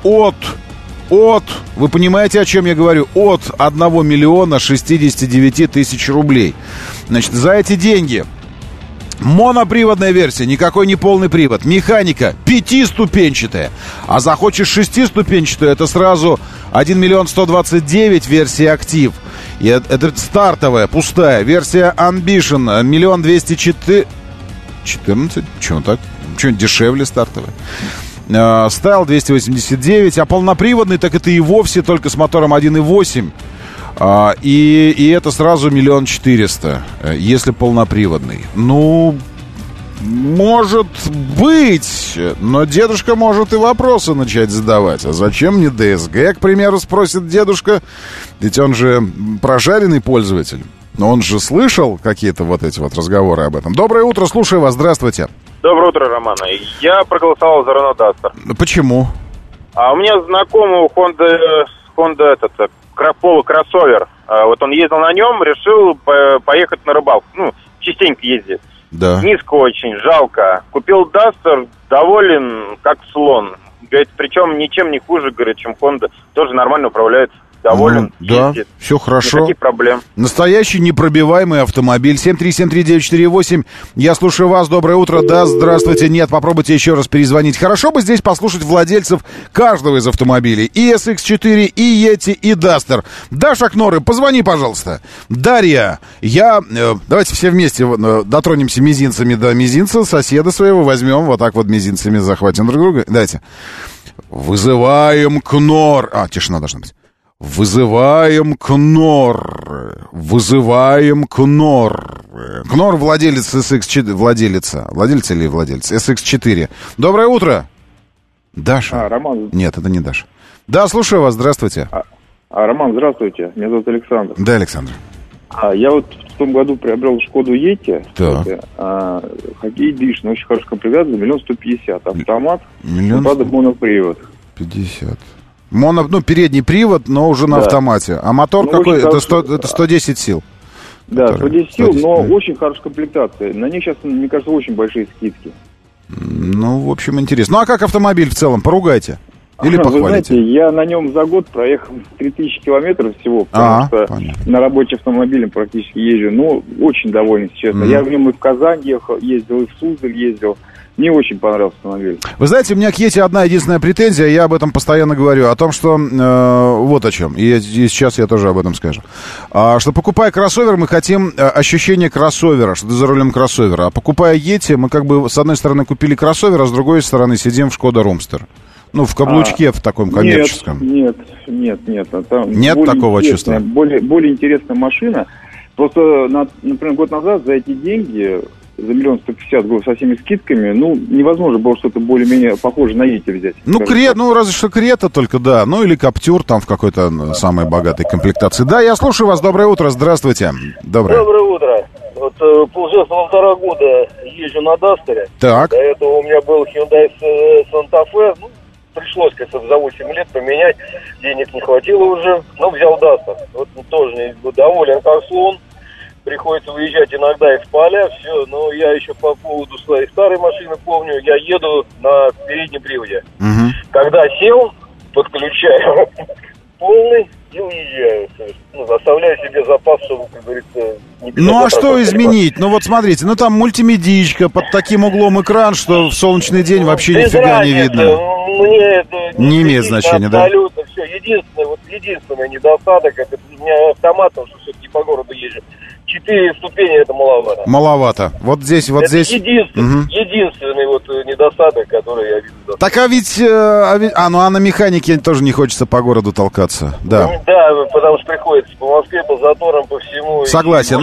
Вы понимаете, о чем я говорю? От 1 миллиона 69 тысяч рублей. Значит, за эти деньги... Моноприводная версия, никакой не полный привод. Механика 5-ступенчатая. А захочешь 6-ступенчатую, это сразу 1 миллион 129 версия актив. И это стартовая, пустая. Версия Ambition 1 204... 14? Чего так? Что-нибудь дешевле стартовая. Стайл 289. А полноприводный, так это и вовсе только с мотором 1.8. И это сразу 1 400 000, если полноприводный. Ну, может быть, но дедушка может и вопросы начать задавать. А зачем мне DSG, к примеру, спросит дедушка? Ведь он же прожаренный пользователь. Но он же слышал какие-то вот эти вот разговоры об этом. Доброе утро, слушаю вас, здравствуйте. Доброе утро, Роман. Я проголосовал за Renault Duster. Почему? У меня знакомый Honda Polo кроссовер. Вот он ездил на нем, решил поехать на рыбалку. Ну, частенько ездит. Да. Низко очень, жалко. Купил Duster, доволен, как слон. Говорит, причем ничем не хуже, говорит, чем Honda. Тоже нормально управляется. Доволен. Да, все хорошо. Никаких проблем. Настоящий непробиваемый автомобиль. 7373948. Я слушаю вас. Доброе утро. Да, здравствуйте. Нет, попробуйте еще раз перезвонить. Хорошо бы здесь послушать владельцев каждого из автомобилей. И SX4, и Yeti, и Duster. Даша Кноры, позвони, пожалуйста. Дарья, давайте все вместе дотронемся мизинцами до мизинца соседа своего. Возьмем вот так вот мизинцами, захватим друг друга. Давайте. Вызываем Кнор. Тишина должна быть. Вызываем Кнор. Кнор владелец SX4. Владелец или владелец? SX4. Доброе утро. Даша. Роман. Нет, это не Даша. Да, слушаю вас, здравствуйте. Роман, здравствуйте. Меня зовут Александр. Да, Александр. Я вот в том году приобрел Шкоду Yeti. Так. Хоккей Эдишн, очень хорошая комплектация, 1 150 000. Автомат, правда, монопривод. 50. Передний привод, но уже на автомате. А мотор какой? Это 110 сил. Да, 110 сил, но очень хорошая комплектация. На них сейчас, мне кажется, очень большие скидки. В общем, интересно. А как автомобиль в целом? Поругайте. Или похвалите? Вы знаете, я на нем за год проехал 3000 километров всего, потому что на рабочий автомобилем практически езжу. Очень доволен, честно. Я в нем и в Казань ездил, и в Суздаль ездил. Мне очень понравился автомобиль. Вы знаете, у меня к Yeti одна единственная претензия, я об этом постоянно говорю, о том, что вот о чем, и сейчас я тоже об этом скажу. Что покупая кроссовер, мы хотим ощущение кроссовера, что ты за рулем кроссовера, а покупая Yeti, мы как бы с одной стороны купили кроссовер, а с другой стороны сидим в Шкода Румстер. В каблучке, в таком коммерческом. Нет. Там нет такого чувства? Более интересная машина. Просто, например, год назад за эти деньги... За 1 150 000 со всеми скидками, невозможно было что-то более-менее похожее на Yeti взять. Разве что Крета только, да. Или Каптюр там в какой-то самой богатой комплектации. Да, я слушаю вас. Доброе утро. Здравствуйте. Доброе утро. Получается, 1,5 года езжу на Дастере. Так. До этого у меня был Hyundai Santa Fe. Пришлось, за 8 лет поменять. Денег не хватило уже. Взял Дастер. Тоже доволен как слон. Приходится выезжать иногда из поля, все, но я еще по поводу своей старой машины помню, я еду на переднем приводе. Когда сел, подключаю полный и уезжаю. Оставляю себе запас, чтобы, как говорится... А что изменить? Смотрите, там мультимедичка, под таким углом экран, что в солнечный день вообще нифига не видно. Мне это не имеет значения, да? Абсолютно все. Единственный недостаток, это у меня автомат, потому что все-таки по городу езжу. 4 ступени это маловато. Маловато. Вот здесь. Единственный недостаток, который я вижу. Так на механике тоже не хочется по городу толкаться. Да. Да, потому что приходится по Москве, по заторам, по всему. Согласен.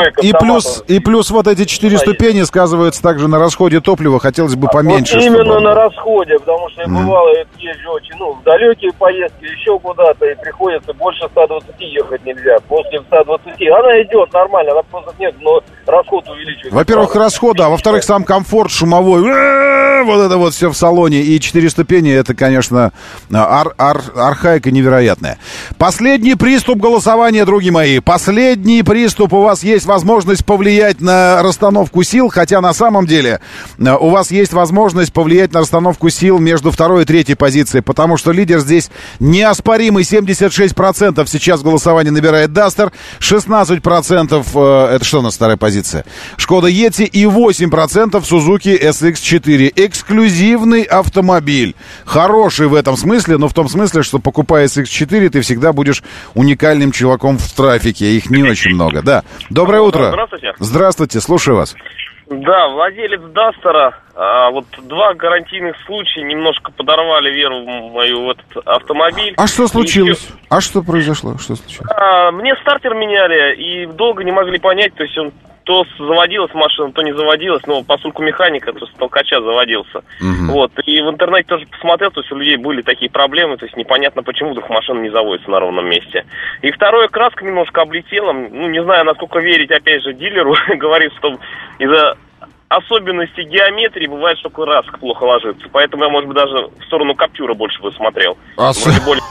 И плюс вот эти 4 ступени сказываются также на расходе топлива. Хотелось бы поменьше. Именно на расходе, потому что я бывало езжу очень, в далекие поездки, еще куда-то, и приходится больше 120 ехать нельзя. После 120 она идет нормально, она просто но расход увеличивается. Во-первых, расход, а во-вторых, сам комфорт шумовой. Вот это все в салоне. И 4 ступени, это, конечно, архаика невероятная. Последний приступ голосования, друзья мои. Последний приступ. У вас есть возможность повлиять на расстановку сил, хотя на самом деле у вас есть возможность повлиять на расстановку сил между 2-й и 3-й позицией, потому что лидер здесь неоспоримый. 76% сейчас голосование набирает Duster, 16% это что у нас вторая позиция? Шкода Yeti и 8% Suzuki SX4. Эксклюзивный автомобиль. Хороший в этом смысле, но в том смысле, что покупая SX4, ты всегда будешь уникальным чуваком в трафике. Их не очень много, да. Доброе утро. Здравствуйте. Здравствуйте, слушаю вас. Да, владелец Дастера, 2 гарантийных случая немножко подорвали веру мою в этот автомобиль. А что случилось? А что произошло? Что случилось? Мне стартер меняли, и долго не могли понять, то есть он то заводилась машина, то не заводилась, поскольку механика, то с толкача заводился. И в интернете тоже посмотрел, то есть у людей были такие проблемы, то есть непонятно, почему вдруг машина не заводится на ровном месте. И второе, краска немножко облетела, не знаю, насколько верить, опять же, дилеру, говорит, что из-за особенностей геометрии бывает, что краска плохо ложится, поэтому я, может быть, даже в сторону Каптюра больше бы смотрел.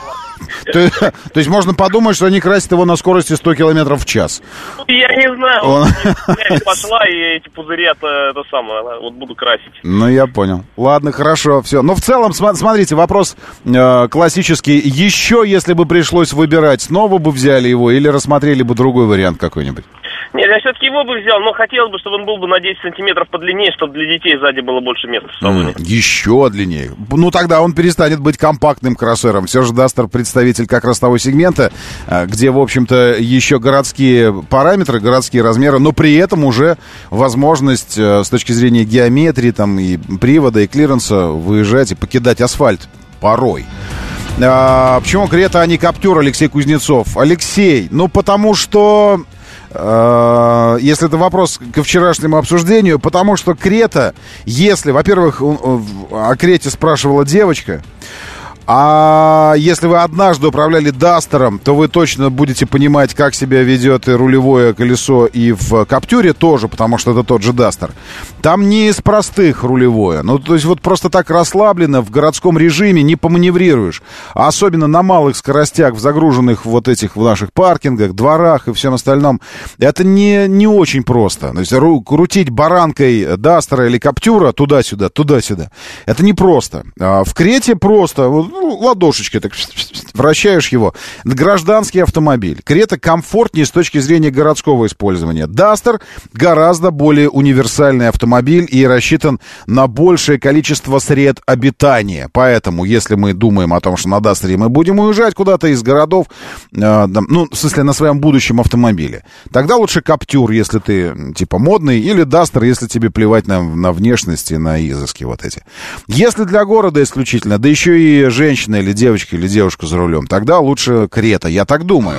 То есть можно подумать, что они красят его на скорости 100 километров в час. Я не знаю. Я пошла, и эти пузыри это самое, вот буду красить. Ну, я понял. Ладно, хорошо, все. Но в целом, смотрите, вопрос классический. Еще, если бы пришлось выбирать, снова бы взяли его или рассмотрели бы другой вариант какой-нибудь? Нет, я все-таки его бы взял, но хотелось бы, чтобы он был бы на 10 сантиметров подлиннее, чтобы для детей сзади было больше места в салоне. Еще длиннее. Ну, тогда он перестанет быть компактным кроссером. Все же Duster представитель как раз того сегмента, где, в общем-то, еще городские параметры, городские размеры, но при этом уже возможность с точки зрения геометрии, там, и привода, и клиренса выезжать и покидать асфальт порой. Почему Крета, а не Каптюр, Алексей Кузнецов? Алексей, ну, потому что... Если это вопрос ко вчерашнему обсуждению, потому что Крета, если, во-первых, о Крете спрашивала девочка, а если вы однажды управляли Дастером, то вы точно будете понимать, как себя ведет и рулевое колесо, и в Каптюре тоже, потому что это тот же Дастер. Там не из простых рулевое. Ну, то есть вот просто так расслабленно в городском режиме не поманеврируешь. А особенно на малых скоростях, в загруженных вот этих в наших паркингах, дворах и всем остальном. Это не очень просто. То есть крутить баранкой Дастера или Каптюра туда-сюда, туда-сюда. Это не просто. В Крете просто... ладошечкой так вращаешь его. Гражданский автомобиль. Крета комфортнее с точки зрения городского использования. Дастер гораздо более универсальный автомобиль и рассчитан на большее количество сред обитания. Поэтому, если мы думаем о том, что на Дастере мы будем уезжать куда-то из городов, ну, в смысле, на своем будущем автомобиле, тогда лучше Каптюр, если ты, типа, модный, или Дастер, если тебе плевать на внешность и на изыски вот эти. Если для города исключительно, да еще и женщина или девочка или девушка за рулем, тогда лучше Крета, я так думаю.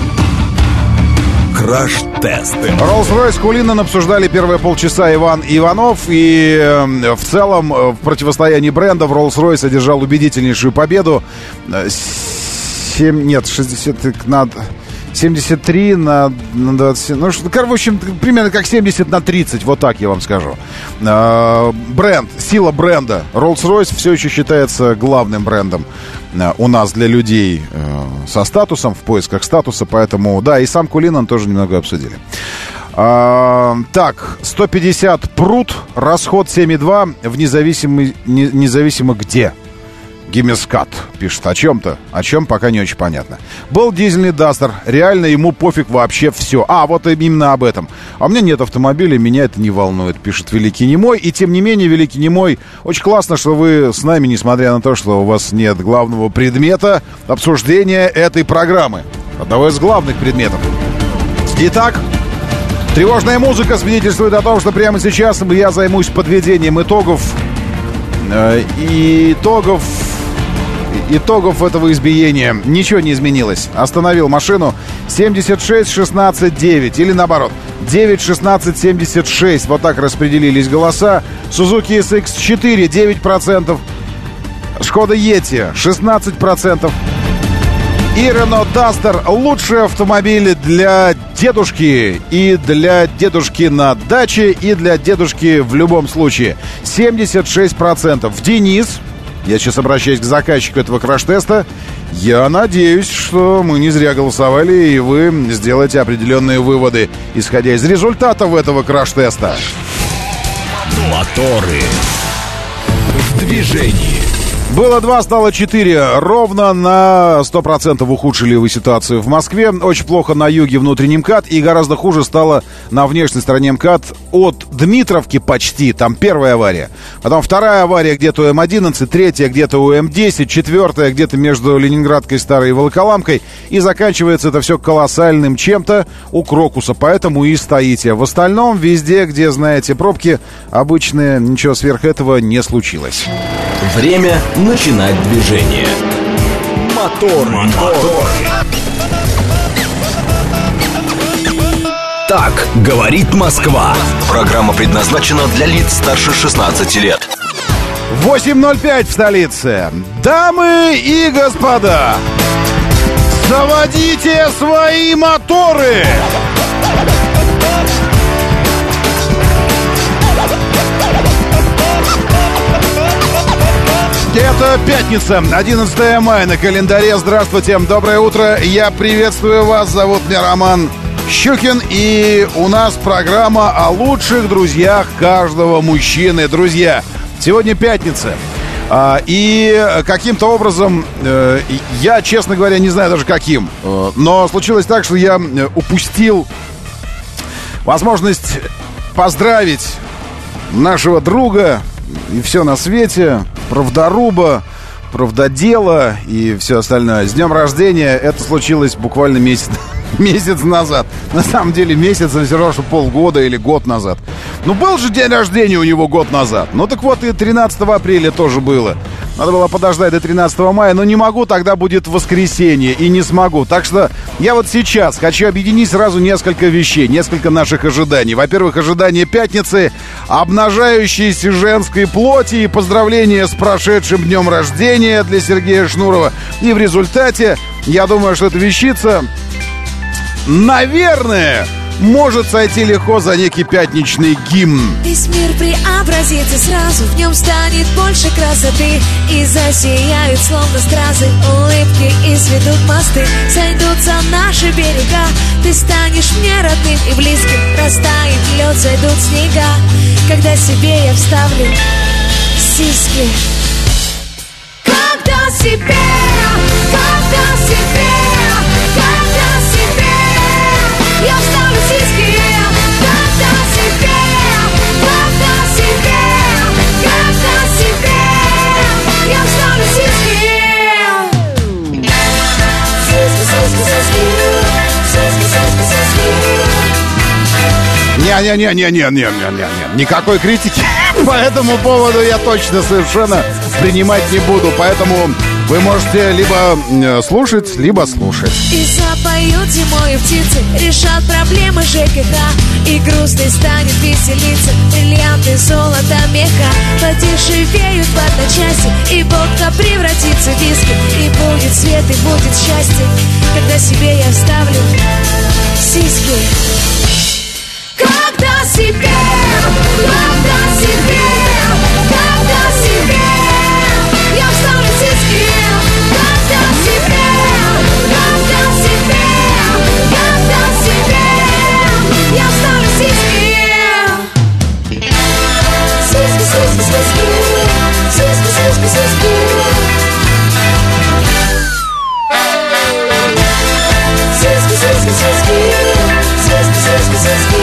Краш-тесты. Rolls-Royce Cullinan обсуждали первые полчаса Иван Иванов. И в целом в противостоянии брендов Rolls-Royce одержал убедительнейшую победу. 73 на 20... Ну, в общем, примерно как 70 на 30, вот так я вам скажу. Бренд, сила бренда. Rolls-Royce все еще считается главным брендом у нас для людей со статусом, в поисках статуса, поэтому, да, и сам Cullinan тоже немного обсудили. Так, 150 прут, расход 7,2, независимо где. Гимискат пишет о чем-то, о чем пока не очень понятно. Был дизельный Дастер, реально ему пофиг вообще все. Вот именно об этом. А у меня нет автомобиля, меня это не волнует, пишет Великий Немой. И тем не менее, Великий Немой, очень классно, что вы с нами, несмотря на то, что у вас нет главного предмета обсуждения этой программы. Одного из главных предметов. Итак, тревожная музыка свидетельствует о том, что прямо сейчас я займусь подведением итогов этого избиения. Ничего не изменилось. Остановил машину 76-16-9. Или наоборот 9-16-76. Вот так распределились голоса. Suzuki SX4 9%. Шкода Yeti 16%. И Renault Duster лучшие автомобили для дедушки. И для дедушки на даче, и для дедушки в любом случае. 76%. Денис, я сейчас обращаюсь к заказчику этого краш-теста. Я надеюсь, что мы не зря голосовали, и вы сделаете определенные выводы, исходя из результатов этого краш-теста. Моторы в движении. Было 2, стало 4. Ровно на 100% ухудшили вы ситуацию в Москве. Очень плохо на юге внутренний МКАД. И гораздо хуже стало на внешней стороне МКАД от Дмитровки почти. Там первая авария. Потом вторая авария где-то у М11. Третья где-то у М10. Четвертая где-то между Ленинградкой Старой и Волоколамкой. И заканчивается это все колоссальным чем-то у Крокуса. Поэтому и стоите. В остальном везде, где, знаете, пробки обычные, ничего сверх этого не случилось. Время начинать движение. Мотор. Так говорит Москва. Программа предназначена для лиц старше 16 лет. 8:05 в столице. Дамы и господа, заводите свои моторы! Это пятница, 11 мая на календаре. Здравствуйте, доброе утро. Я приветствую вас, зовут меня Роман Щукин. И у нас программа о лучших друзьях каждого мужчины. Друзья, сегодня пятница. И каким-то образом, я, честно говоря, не знаю даже каким, но случилось так, что я упустил возможность поздравить нашего друга и все на свете, правдоруба, правдодела и все остальное. С днем рождения. Это случилось буквально месяц назад. На самом деле месяц, все равно, что полгода или год назад. Ну, был же день рождения у него год назад. Ну, так вот, и 13 апреля тоже было. Надо было подождать до 13 мая, но не могу, тогда будет воскресенье, и не смогу. Так что я вот сейчас хочу объединить сразу несколько вещей, несколько наших ожиданий. Во-первых, ожидание пятницы, обнажающейся женской плоти и поздравления с прошедшим днем рождения для Сергея Шнурова. И в результате, я думаю, что эта вещица, наверное, может сойти легко за некий пятничный гимн. Весь мир преобразится сразу, в нем станет больше красоты, и засияют словно стразы улыбки, и сведут мосты, сойдутся наши берега. Ты станешь мне родным и близким, растает лед, зайдут снега, когда себе я вставлю сиськи. Когда себе, когда себе, когда себе я вставлю сиськи, когда себе, когда себе, когда себе я вставлю сиськи. Сиськи, сиськи, сиськи, сиськи, сиськи, сиськи. Не-не-не-не-не-не-не-не. Никакой критики по этому поводу я точно совершенно принимать не буду. Поэтому вы можете либо слушать, либо слушать. И запоют зимой птицы, решат проблемы ЖКХ, и грустный станет веселиться, бриллианты, золото, меха подешевеют в одночасье, и водка превратится в виски, и будет свет, и будет счастье, когда себе я вставлю сиськи. Когда себе, когда себе, когда себе я вставлю сиськи, когда себе, когда себе, когда себе я вставлю сиськи. Сиськи, сиськи, сиськи, сиськи, сиськи, сиськи. Сиськи, сиськи, сиськи, сиськи, сиськи, сиськи.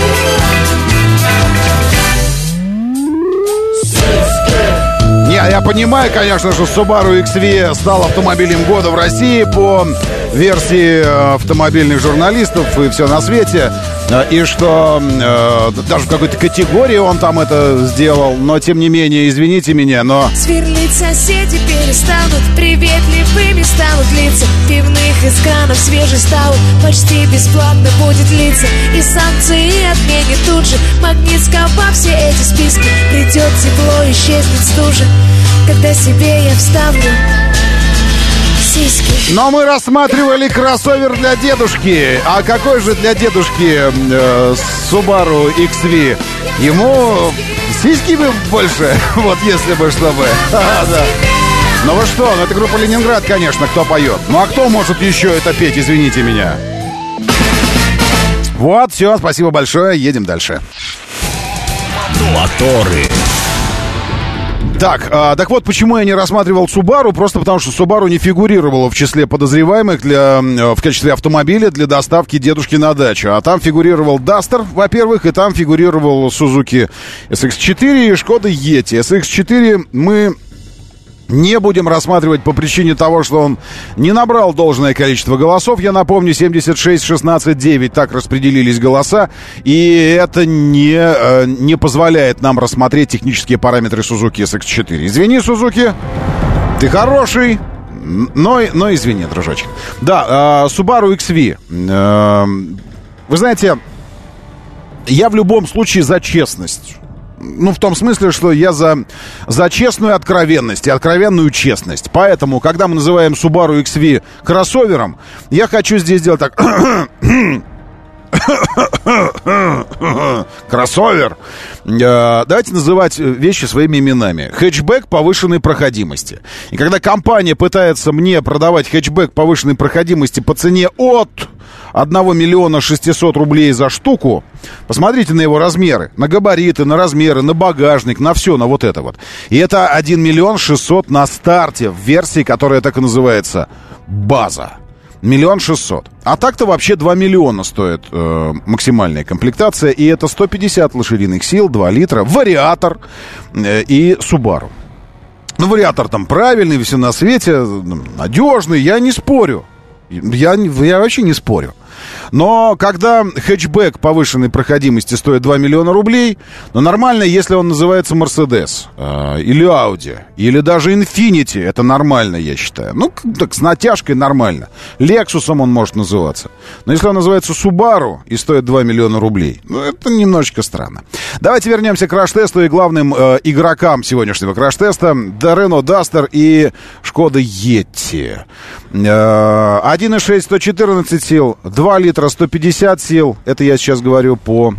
Не, я понимаю, конечно, что Subaru XV стал автомобилем года в России по версии автомобильных журналистов и все на свете. И что даже в какой-то категории он там это сделал. Но, тем не менее, извините меня, но... Сверлить соседи перестанут, приветливыми станут лица, пивных из кранов свежий стаут почти бесплатно будет литься, и санкции отменит тут же, магнит сковав все эти списки. Придет тепло, исчезнет стужа, когда себе я вставлю сиськи. Но мы рассматривали кроссовер для дедушки. А какой же для дедушки Subaru XV? Ему сиськи бы больше, вот если бы, чтобы. Да. Ну вы что, ну это группа Ленинград, конечно, кто поет. Ну а кто может еще это петь, извините меня? Вот, все, спасибо большое, едем дальше. Моторы. Так вот, почему я не рассматривал Subaru? Просто потому, что Subaru не фигурировала в числе подозреваемых в качестве автомобиля для доставки дедушки на дачу. А там фигурировал Duster, во-первых, и там фигурировал Suzuki SX4 и Skoda Yeti. SX4 мы не будем рассматривать по причине того, что он не набрал должное количество голосов. Я напомню, 76-16-9, так распределились голоса. И это не позволяет нам рассмотреть технические параметры Suzuki SX4. Извини, Suzuki, ты хороший, но извини, дружочек. Да, Subaru XV. Вы знаете, я в любом случае за честность. Ну, в том смысле, что я за честную откровенность и откровенную честность. Поэтому, когда мы называем Subaru XV кроссовером, я хочу здесь сделать так. кроссовер. Давайте называть вещи своими именами. Хэтчбэк повышенной проходимости. И когда компания пытается мне продавать хэтчбэк повышенной проходимости по цене от 1 миллиона 600 рублей за штуку, посмотрите на его размеры, на габариты, на размеры, на багажник, на все, на вот это вот. И это 1 миллион 600 на старте в версии, которая так и называется «База». 1 600 000. А так-то вообще 2 миллиона стоит максимальная комплектация. И это 150 лошадиных сил, 2 литра, вариатор и Subaru. Ну, вариатор там правильный, все на свете, надежный, я не спорю. Я вообще не спорю. Но когда хэтчбэк повышенной проходимости стоит 2 миллиона рублей, ну, нормально, если он называется Mercedes или Audi, или даже Infiniti, это нормально, я считаю. Ну, так с натяжкой нормально. Lexus'ом он может называться. Но если он называется Subaru и стоит 2 миллиона рублей, ну, это немножечко странно. Давайте вернемся к краш-тесту и главным игрокам сегодняшнего краш-теста. Renault Duster и Skoda Yeti. 1.6 114 сил, 2 литра 150 сил. Это я сейчас говорю по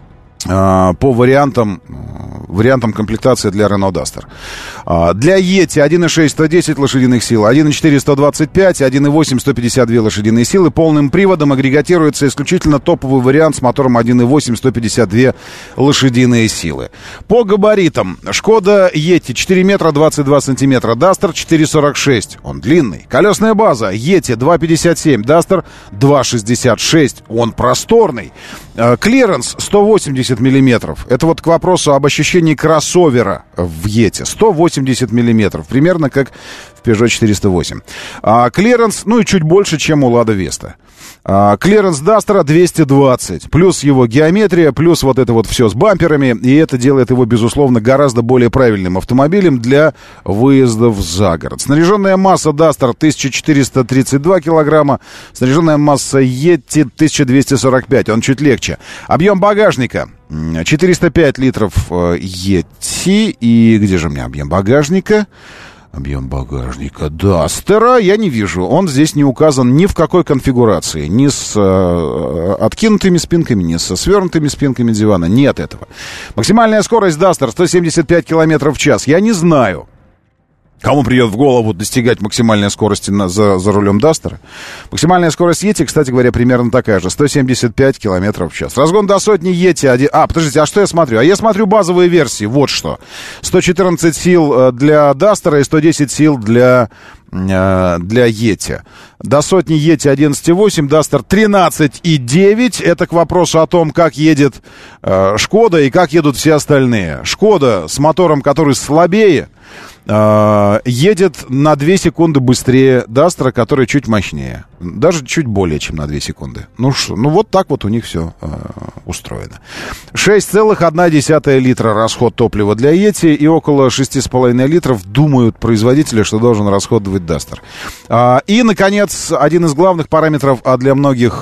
вариантам комплектации для Renault Duster. Для Yeti 1.6 110 лошадиных сил, 1.4 125, 1.8 152 лошадиные силы. Полным приводом агрегатируется исключительно топовый вариант с мотором 1.8 152 лошадиные силы. По габаритам Skoda Yeti 4 метра 22 сантиметра, Duster 4.46, он длинный. Колесная база Yeti 2.57, Duster 2.66, он просторный. Клиренс 180 миллиметров. Это вот к вопросу об ощущении кроссовера в Yeti. 180 миллиметров. Примерно как в Peugeot 408. Клиренс, ну и чуть больше, чем у Lada Vesta. Клиренс Дастера 220. Плюс его геометрия, плюс вот это вот все с бамперами. И это делает его, безусловно, гораздо более правильным автомобилем для выездов за город. Снаряженная масса Duster 1432 килограмма. Снаряженная масса Yeti 1245. Он чуть легче. Объем багажника 405 литров Yeti. И где же у меня объем багажника? Объем багажника Дастера я не вижу. Он здесь не указан ни в какой конфигурации. Ни с откинутыми спинками, ни со свернутыми спинками дивана. Нет этого. Максимальная скорость Duster 175 км в час. Я не знаю, кому придет в голову достигать максимальной скорости за рулем Дастера. Максимальная скорость Yeti, кстати говоря, примерно такая же. 175 км в час. Разгон до сотни Yeti... подождите, а что я смотрю? А я смотрю базовые версии. Вот что. 114 сил для Дастера и 110 сил для Yeti. До сотни Yeti 11.8, Duster 13.9. Это к вопросу о том, как едет Шкода и как едут все остальные. Шкода с мотором, который слабее, едет на 2 секунды быстрее Дастера, который чуть мощнее. Даже чуть более, чем на 2 секунды. Ну вот так вот у них все устроено. 6,1 литра расход топлива для Yeti и около 6,5 литров думают производители, что должен расходовать Duster. И, наконец, один из главных параметров, а для многих,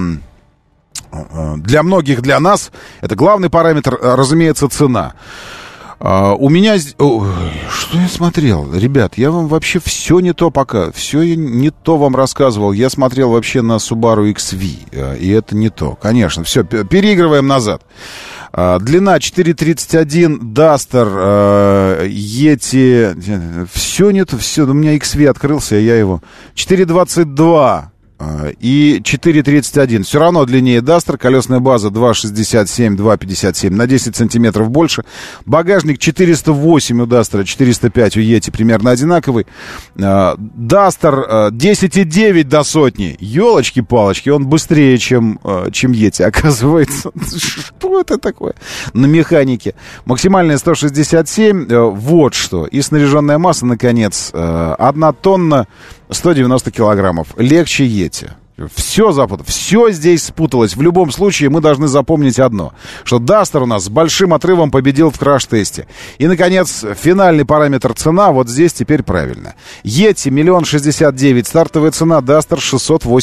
для нас, это главный параметр, разумеется, цена. У меня... что я смотрел? Ребят, я вам вообще все не то пока. Все не то вам рассказывал. Я смотрел вообще на Subaru XV. И это не то. Конечно, все, переигрываем назад. Длина 4.31, Duster, Yeti... Все не то, все. У меня XV открылся, я его... 4.22... и 4.31. Все равно длиннее Duster. Колесная база 2.67, 2.57. На 10 сантиметров больше. Багажник 408 у Duster, 405 у Yeti. Примерно одинаковый. Duster 10.9 до сотни. Ёлочки-палочки. Он быстрее, чем Yeti, оказывается. Что это такое? На механике. Максимальная 167. Вот что. И снаряженная масса, наконец, 1 тонна 190 килограммов. Легче Yeti. Все запуталось. Все здесь спуталось. В любом случае мы должны запомнить одно. Что Duster у нас с большим отрывом победил в краш-тесте. И, наконец, финальный параметр цена. Вот здесь теперь правильно. Yeti 1 069 000. Стартовая цена. Duster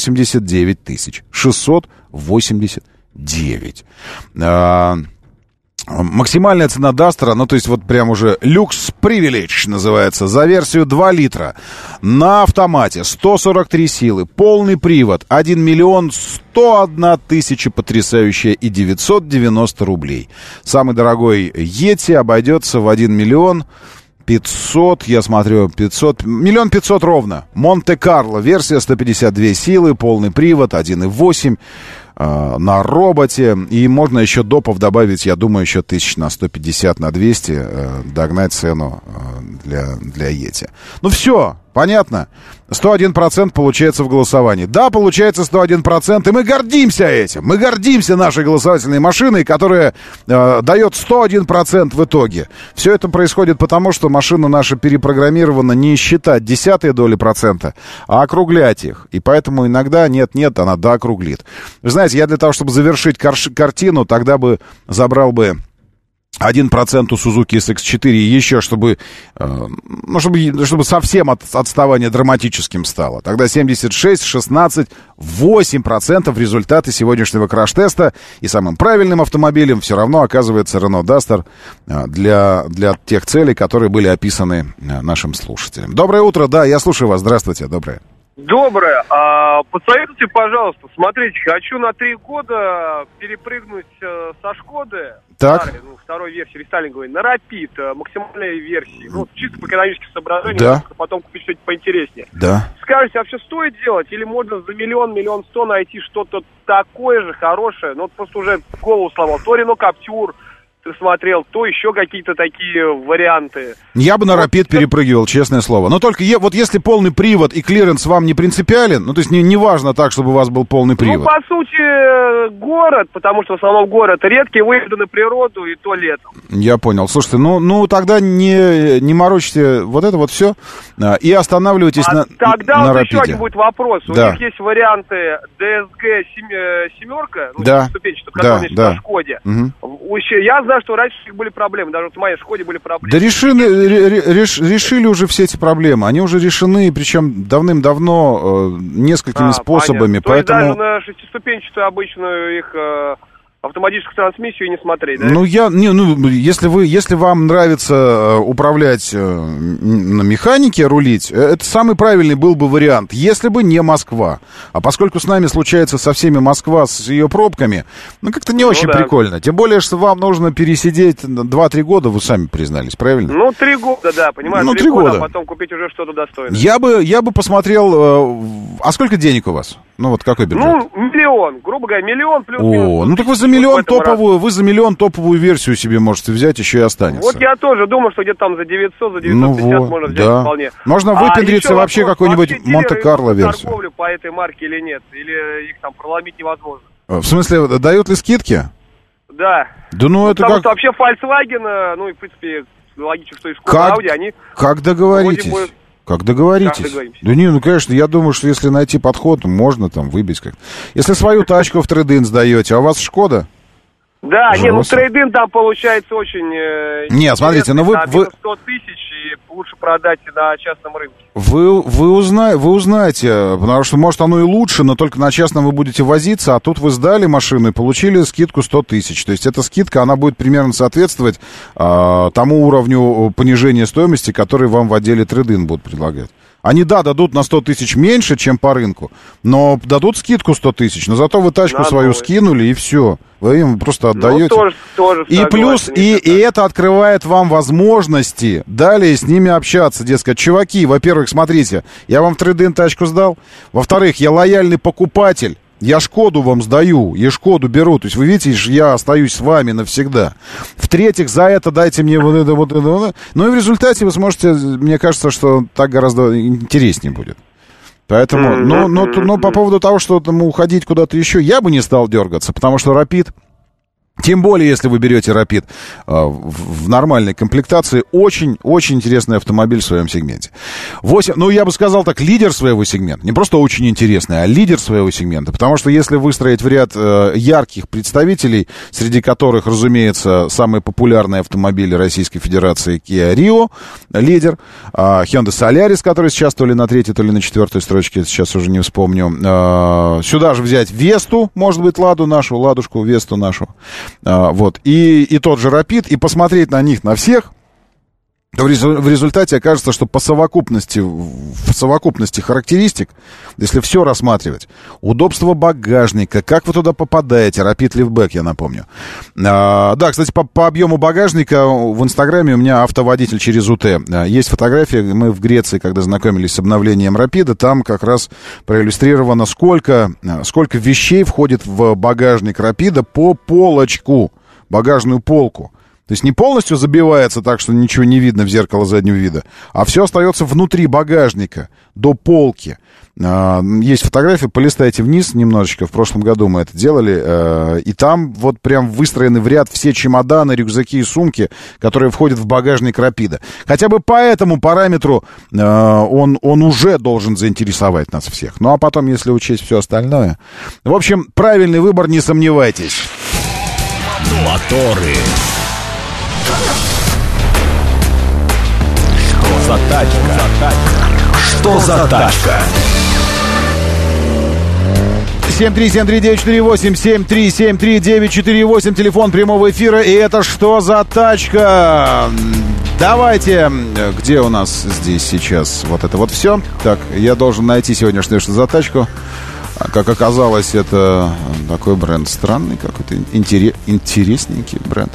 689 тысяч. 689. Максимальная цена Дастера, ну, то есть вот прям уже люкс привилегь называется, за версию 2 литра. На автомате 143 силы, полный привод, 1 миллион 101 тысяча потрясающая и 990 рублей. Самый дорогой Yeti обойдется в 1 миллион 500, я смотрю, 500, 1 500 000 ровно. Монте-Карло, версия 152 силы, полный привод, 1.8 на роботе. И можно еще допов добавить, я думаю, еще 150 на 200, догнать цену для Yeti. Ну все, понятно. 101% получается в голосовании. Да, получается 101%, и мы гордимся этим. Мы гордимся нашей голосовательной машиной, которая дает 101% в итоге. Все это происходит потому, что машина наша перепрограммирована не считать десятые доли процента, а округлять их. И поэтому иногда нет-нет, она доокруглит. Вы знаете, я для того, чтобы завершить картину, тогда бы забрал бы 1% у Suzuki SX4 еще, чтобы совсем отставание драматическим стало. Тогда 76, 16, 8% результаты сегодняшнего краш-теста. И самым правильным автомобилем все равно оказывается Renault Duster для тех целей, которые были описаны нашим слушателям. Доброе утро, да, я слушаю вас. Здравствуйте, доброе. Доброе. Посоветуйте, пожалуйста, смотрите, хочу на 3 года перепрыгнуть со Шкоды, старой, второй версии рестайлинговой, на Рапид, максимальной версии. Ну, чисто по экономическим соображениям, да. Потом купить что-нибудь поинтереснее. Да. Скажите, вообще стоит делать, или можно за 1 100 000 найти что-то такое же хорошее? Ну, вот просто уже в голову слова. То Renault Captur ты смотрел, то еще какие-то такие варианты. Я бы на Rapid перепрыгивал, честное слово. Но только вот если полный привод и клиренс вам не принципиален, ну, то есть не важно так, чтобы у вас был полный привод. Ну, по сути, город, потому что в основном город, редкие выезды на природу, и то летом. Я понял. Слушайте, ну тогда не морочите вот это вот все и останавливайтесь на тогда на вот Rapid. еще один будет вопрос. Да. У них есть варианты DSG семерка, ну, да. ступенчатая, которая есть на Шкоде. Угу. Я знаю, что раньше у них были проблемы, даже вот в моей Шкоде были проблемы. Да решили уже все эти проблемы, они уже решены, причем давным-давно несколькими способами, понятно. поэтому... То есть даже на шестиступенчатую обычную их автоматическую трансмиссию не смотреть, да? Ну, если вам нравится управлять на механике, рулить, это самый правильный был бы вариант, если бы не Москва. А поскольку с нами случается со всеми Москва, с ее пробками, ну, как-то не очень прикольно. Тем более, что вам нужно пересидеть 2-3 года, вы сами признались, правильно? Ну, 3 года, да, понимаешь, ну, 3 года, а потом купить уже что-то достойное. Я бы посмотрел, а сколько денег у вас? Ну, вот какой бюджет? Ну, 1 миллион, грубо говоря, 1 миллион плюс-минус. Ну, так вы за миллион топовую версию себе можете взять, еще и останется. Вот я тоже думал, что где-то там за 900, за 950 можно взять вполне. Можно выпендриться вообще какой-нибудь Монте-Карло версию. Торговлю по этой марке или нет? Или их там проломить невозможно? В смысле, дают ли скидки? Да. Да ну это потому как... что вообще Volkswagen, ну и в принципе логично, что и Шкода, Audi, они... Как договоритесь? Как договоритесь? Да не, ну, конечно, я думаю, что если найти подход, можно там выбить как-то. Если свою тачку в трейд-ин сдаете, а у вас Шкода? Да, не, ну трейд-ин там получается очень... Нет, смотрите, ну вы... 100 тысяч, и лучше продать на частном рынке. Вы узнаете, потому что, может, оно и лучше, но только на частном вы будете возиться, а тут вы сдали машину и получили скидку 100 тысяч. То есть эта скидка, она будет примерно соответствовать тому уровню понижения стоимости, который вам в отделе трейд-ин будут предлагать. Они, да, дадут на 100 тысяч меньше, чем по рынку, но дадут скидку 100 тысяч, но зато вы тачку свою скинули, и все. Вы им просто отдаете. Ну, тоже и плюс, и это открывает вам возможности далее с ними общаться. Дескать, чуваки, во-первых, смотрите, я вам в трейд-ин тачку сдал. Во-вторых, я лояльный покупатель. Я Шкоду вам сдаю, и Шкоду беру. То есть, вы видите, я остаюсь с вами навсегда. В-третьих, за это дайте мне вот это. Ну и в результате вы сможете, мне кажется, что так гораздо интереснее будет. Поэтому, но по поводу того, что там уходить куда-то еще, я бы не стал дергаться, потому что Rapid... Тем более, если вы берете Rapid в нормальной комплектации, очень-очень интересный автомобиль в своем сегменте. Я бы сказал так, лидер своего сегмента. Не просто очень интересный, а лидер своего сегмента. Потому что если выстроить в ряд ярких представителей, среди которых, разумеется, самые популярные автомобили Российской Федерации Kia Rio, лидер, Hyundai Solaris, который сейчас то ли на 3-й, то ли на 4-й строчке, сейчас уже не вспомню. Сюда же взять Весту, может быть, Ладушку, Весту нашу. Вот, и тот же Rapid, и посмотреть на них, на всех, в результате окажется, что в совокупности характеристик, если все рассматривать, удобство багажника, как вы туда попадаете, Rapid Liftback, я напомню. Да, кстати, по объему багажника в Инстаграме у меня автоводитель через УТ. Есть фотография, мы в Греции, когда знакомились с обновлением Rapid, там как раз проиллюстрировано, сколько вещей входит в багажник Rapid по полочку, багажную полку. То есть не полностью забивается так, что ничего не видно в зеркало заднего вида, а все остается внутри багажника, до полки. Есть фотография, полистайте вниз немножечко, в прошлом году мы это делали, и там вот прям выстроены в ряд все чемоданы, рюкзаки и сумки, которые входят в багажник Rapid. Хотя бы по этому параметру он уже должен заинтересовать нас всех. Ну а потом, если учесть все остальное... В общем, правильный выбор, не сомневайтесь. Моторы. Что за тачка? Что за тачка? 7373948, 7373948, телефон прямого эфира, и это «Что за тачка?». Давайте, где у нас здесь сейчас вот это вот все? Так, я должен найти сегодняшнюю «Что за тачку?». Как оказалось, это такой бренд странный, какой-то интересненький бренд.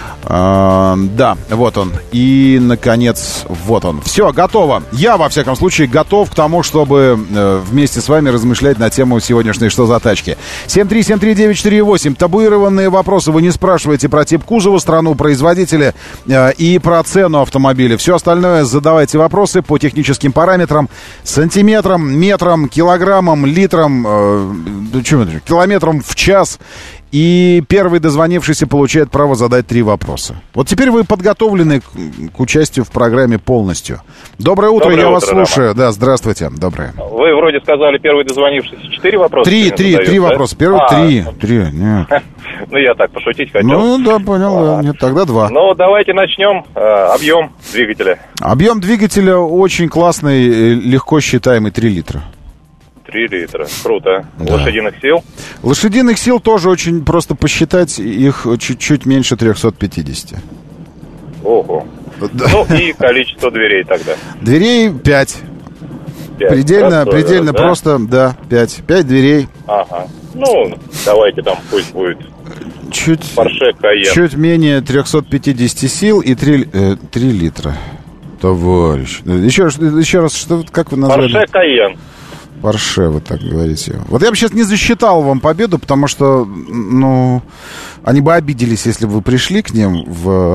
Да, вот он. И, наконец, вот он. Все, готово. Я, во всяком случае, готов к тому, чтобы вместе с вами размышлять на тему сегодняшней «Что за тачки?». 7373948. Табуированные вопросы. Вы не спрашиваете про тип кузова, страну производителя и про цену автомобиля. Все остальное задавайте вопросы по техническим параметрам. Сантиметрам, метрам, килограммам, литрам, километрам в час. И первый дозвонившийся получает право задать 3 вопроса. Вот теперь вы подготовлены к участию в программе полностью. Доброе утро, я вас слушаю. Роман. Да, здравствуйте, доброе. Вы вроде сказали, первый дозвонившийся 4 вопроса. 3 вопроса. Первый 3. Нет. Ну, я так пошутить хотел. Ну, да, понял, нет, тогда 2. Ну, давайте начнем. Объем двигателя. Объем двигателя очень классный, легко считаемый, 3 литра. 3 литра. Круто. Да. Лошадиных сил? Лошадиных сил тоже очень просто посчитать. Их чуть-чуть меньше 350. Ого. Да. Ну и количество дверей тогда? Дверей 5. Предельно да? Просто, да, 5. 5 дверей. Ага. Ну, давайте там пусть будет Porsche Cayenne. Чуть менее 350 сил и 3 литра. Товарищ. Еще раз, что, как вы назвали? Porsche Cayenne. Porsche, вы так говорите. Вот я бы сейчас не засчитал вам победу, потому что, они бы обиделись, если бы вы пришли к ним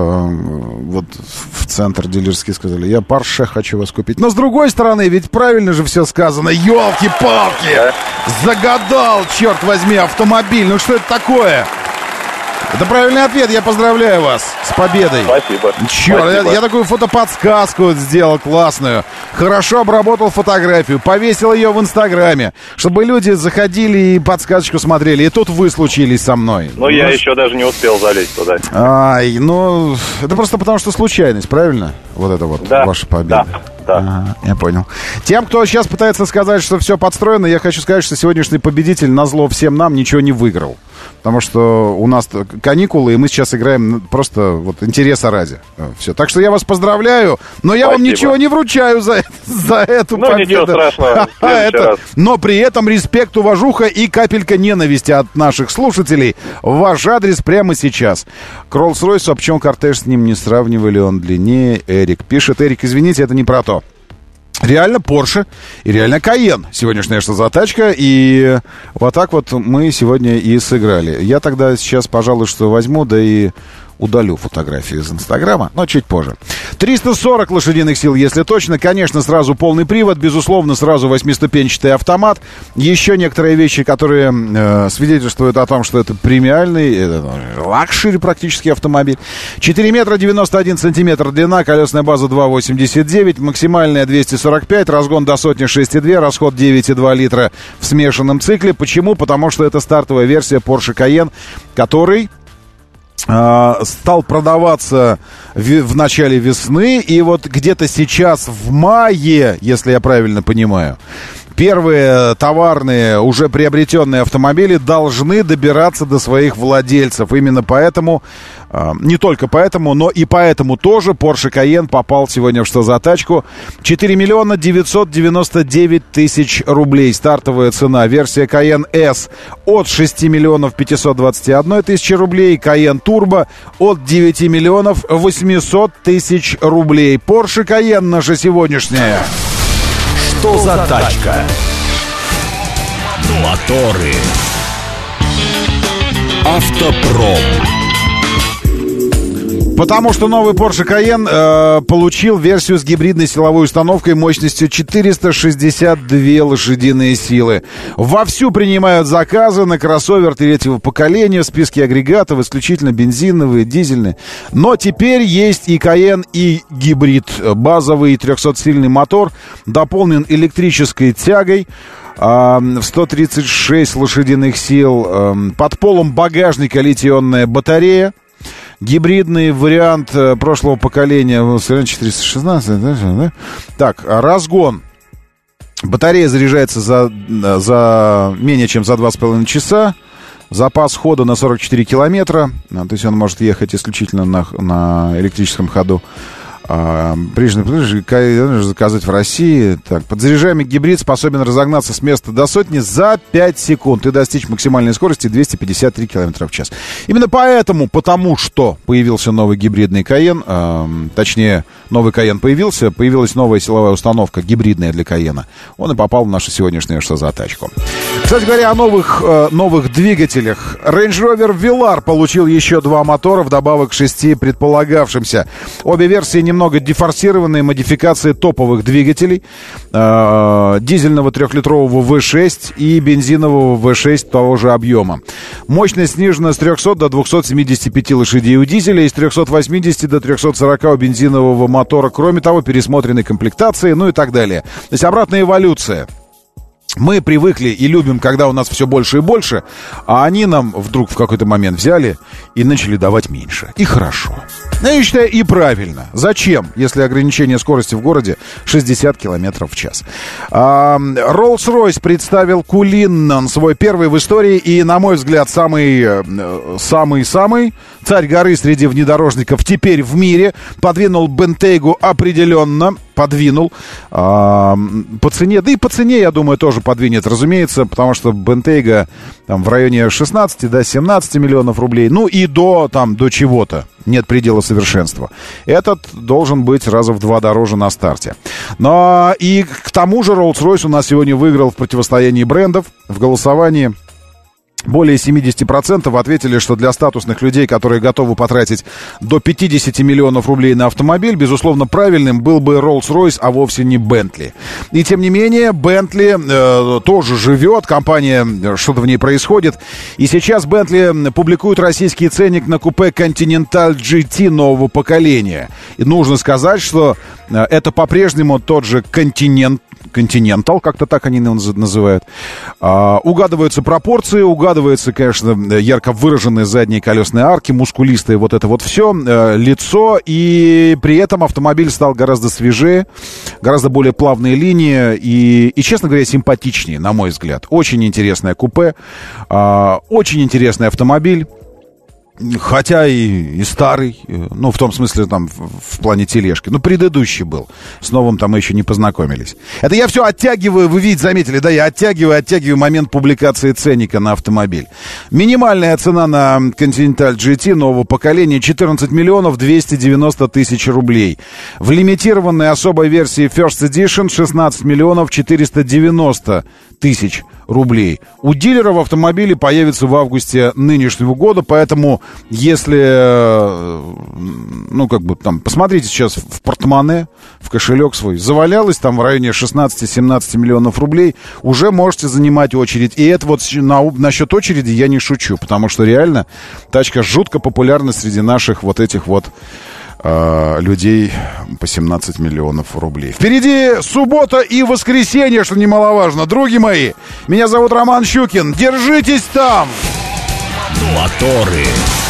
в центр дилерский, сказали, я Porsche хочу вас купить. Но с другой стороны, ведь правильно же все сказано. Ёлки-палки! Загадал, черт возьми, автомобиль. Ну что это такое? Это правильный ответ, я поздравляю вас с победой. Спасибо. Черт, я такую фотоподсказку сделал классную. Хорошо обработал фотографию, повесил ее в Инстаграме, чтобы люди заходили и подсказочку смотрели. И тут вы случились со мной. Ну, я еще даже не успел залезть туда. Это просто потому, что случайность, правильно? Вот это вот, да, ваша победа. Да. Ага, я понял. Тем, кто сейчас пытается сказать, что все подстроено, я хочу сказать, что сегодняшний победитель назло всем нам ничего не выиграл. Потому что у нас каникулы, и мы сейчас играем просто вот интереса ради. Все. Так что я вас поздравляю, но я вам ничего не вручаю за эту победу. Ничего страшного. Но при этом респект, уважуха и капелька ненависти от наших слушателей в ваш адрес прямо сейчас. К Роллс-Ройсу, а почему кортеж с ним не сравнивали, он длиннее? Эрик пишет. Эрик, извините, это не про то. Реально Porsche и реально Cayenne. Сегодняшняя «Что за тачка?» И вот так вот мы сегодня и сыграли. Я тогда сейчас, пожалуй, что возьму, да и удалю фотографии из Инстаграма, но чуть позже. 340 лошадиных сил, если точно. Конечно, сразу полный привод. Безусловно, сразу 8-ступенчатый автомат. Еще некоторые вещи, которые свидетельствуют о том, что это премиальный, лакшери практически автомобиль. 4 метра 91 сантиметр длина, колесная база 2,89, максимальная 245, разгон до сотни 6,2, расход 9,2 литра в смешанном цикле. Почему? Потому что это стартовая версия Porsche Cayenne, который стал продаваться в начале весны, и вот где-то сейчас в мае, если я правильно понимаю, первые товарные, уже приобретенные автомобили должны добираться до своих владельцев. Именно поэтому, не только поэтому, но и поэтому тоже Porsche Cayenne попал сегодня в «Что за тачку». 4 миллиона 999 тысяч рублей. Стартовая цена. Версия Cayenne S от 6 миллионов 521 тысячи рублей. Cayenne Turbo от 9 миллионов 800 тысяч рублей. Porsche Cayenne наша сегодняшняя. Что за тачка? Моторы. Автопром. Потому что новый Porsche Cayenne получил версию с гибридной силовой установкой мощностью 462 лошадиные силы. Вовсю принимают заказы на кроссовер третьего поколения. В списке агрегатов исключительно бензиновые, дизельные. Но теперь есть и Cayenne, и гибрид. Базовый 300-сильный мотор дополнен электрической тягой в 136 лошадиных сил. Под полом багажника литий-ионная батарея. Гибридный вариант прошлого поколения 416, да? Так, разгон. Батарея заряжается за менее чем за 2,5 часа. Запас хода на 44 километра. То есть он может ехать исключительно на электрическом ходу. Прежде заказать в России. Так, подзаряжаемый гибрид способен разогнаться с места до сотни за 5 секунд и достичь максимальной скорости 253 км в час. Именно потому что появился новый гибридный Cayenne, точнее, новый Cayenne появилась новая силовая установка гибридная для Cayenne. Он и попал в нашу сегодняшнюю «Что за тачку». Кстати говоря, о новых двигателях. Range Rover Velar получил еще 2 мотора вдобавок к 6 предполагавшимся. Обе версии немного дефорсированные модификации топовых двигателей. Дизельного 3-литрового V6 и бензинового V6 того же объема. Мощность снижена с 300 до 275 лошадей у дизеля и с 380 до 340 у бензинового мотора. Кроме того, пересмотрены комплектации, ну и так далее. То есть обратная эволюция. Мы привыкли и любим, когда у нас все больше и больше, а они нам вдруг в какой-то момент взяли и начали давать меньше. И хорошо. Я считаю, и правильно. Зачем, если ограничение скорости в городе 60 км в час? Rolls-Royce представил Cullinan, свой первый в истории и, на мой взгляд, самый царь горы среди внедорожников теперь в мире. Подвинул Bentayga определенно. Подвинул по цене, да и по цене, я думаю, тоже подвинет, разумеется, потому что Bentayga там в районе 16, да, 17 миллионов рублей, ну и до чего-то, нет предела совершенства. Этот должен быть раза в 2 дороже на старте. Но и к тому же Rolls-Royce у нас сегодня выиграл в противостоянии брендов, в голосовании. Более 70% ответили, что для статусных людей, которые готовы потратить до 50 миллионов рублей на автомобиль, безусловно, правильным был бы Rolls-Royce, а вовсе не Bentley. И тем не менее, Bentley тоже живет, компания, что-то в ней происходит. И сейчас Bentley публикует российский ценник на купе Continental GT нового поколения. И нужно сказать, что это по-прежнему тот же Continental, как-то так они называют. Угадываются пропорции, угадываются, конечно, ярко выраженные задние колесные арки, мускулистые, вот это вот все, лицо, и при этом автомобиль стал гораздо свежее, гораздо более плавные линии и, честно говоря, симпатичнее, на мой взгляд. Очень интересное купе, очень интересный автомобиль. Хотя и старый, ну, в том смысле, там, в плане тележки. Ну, предыдущий был. С новым там мы еще не познакомились. Это я все оттягиваю, вы видите, заметили, да? Я оттягиваю момент публикации ценника на автомобиль. Минимальная цена на Continental GT нового поколения 14 миллионов 290 тысяч рублей. В лимитированной особой версии First Edition 16 миллионов 490 тысяч рублей. У дилеров автомобили появятся в августе нынешнего года, поэтому если, ну, как бы там, посмотрите сейчас в портмоне, в кошелек свой, завалялось там в районе 16-17 миллионов рублей, уже можете занимать очередь. И это вот насчет очереди я не шучу, потому что реально тачка жутко популярна среди наших вот этих вот людей по 17 миллионов рублей. Впереди суббота и воскресенье, что немаловажно. Други мои, меня зовут Роман Щукин. Держитесь там! Моторы.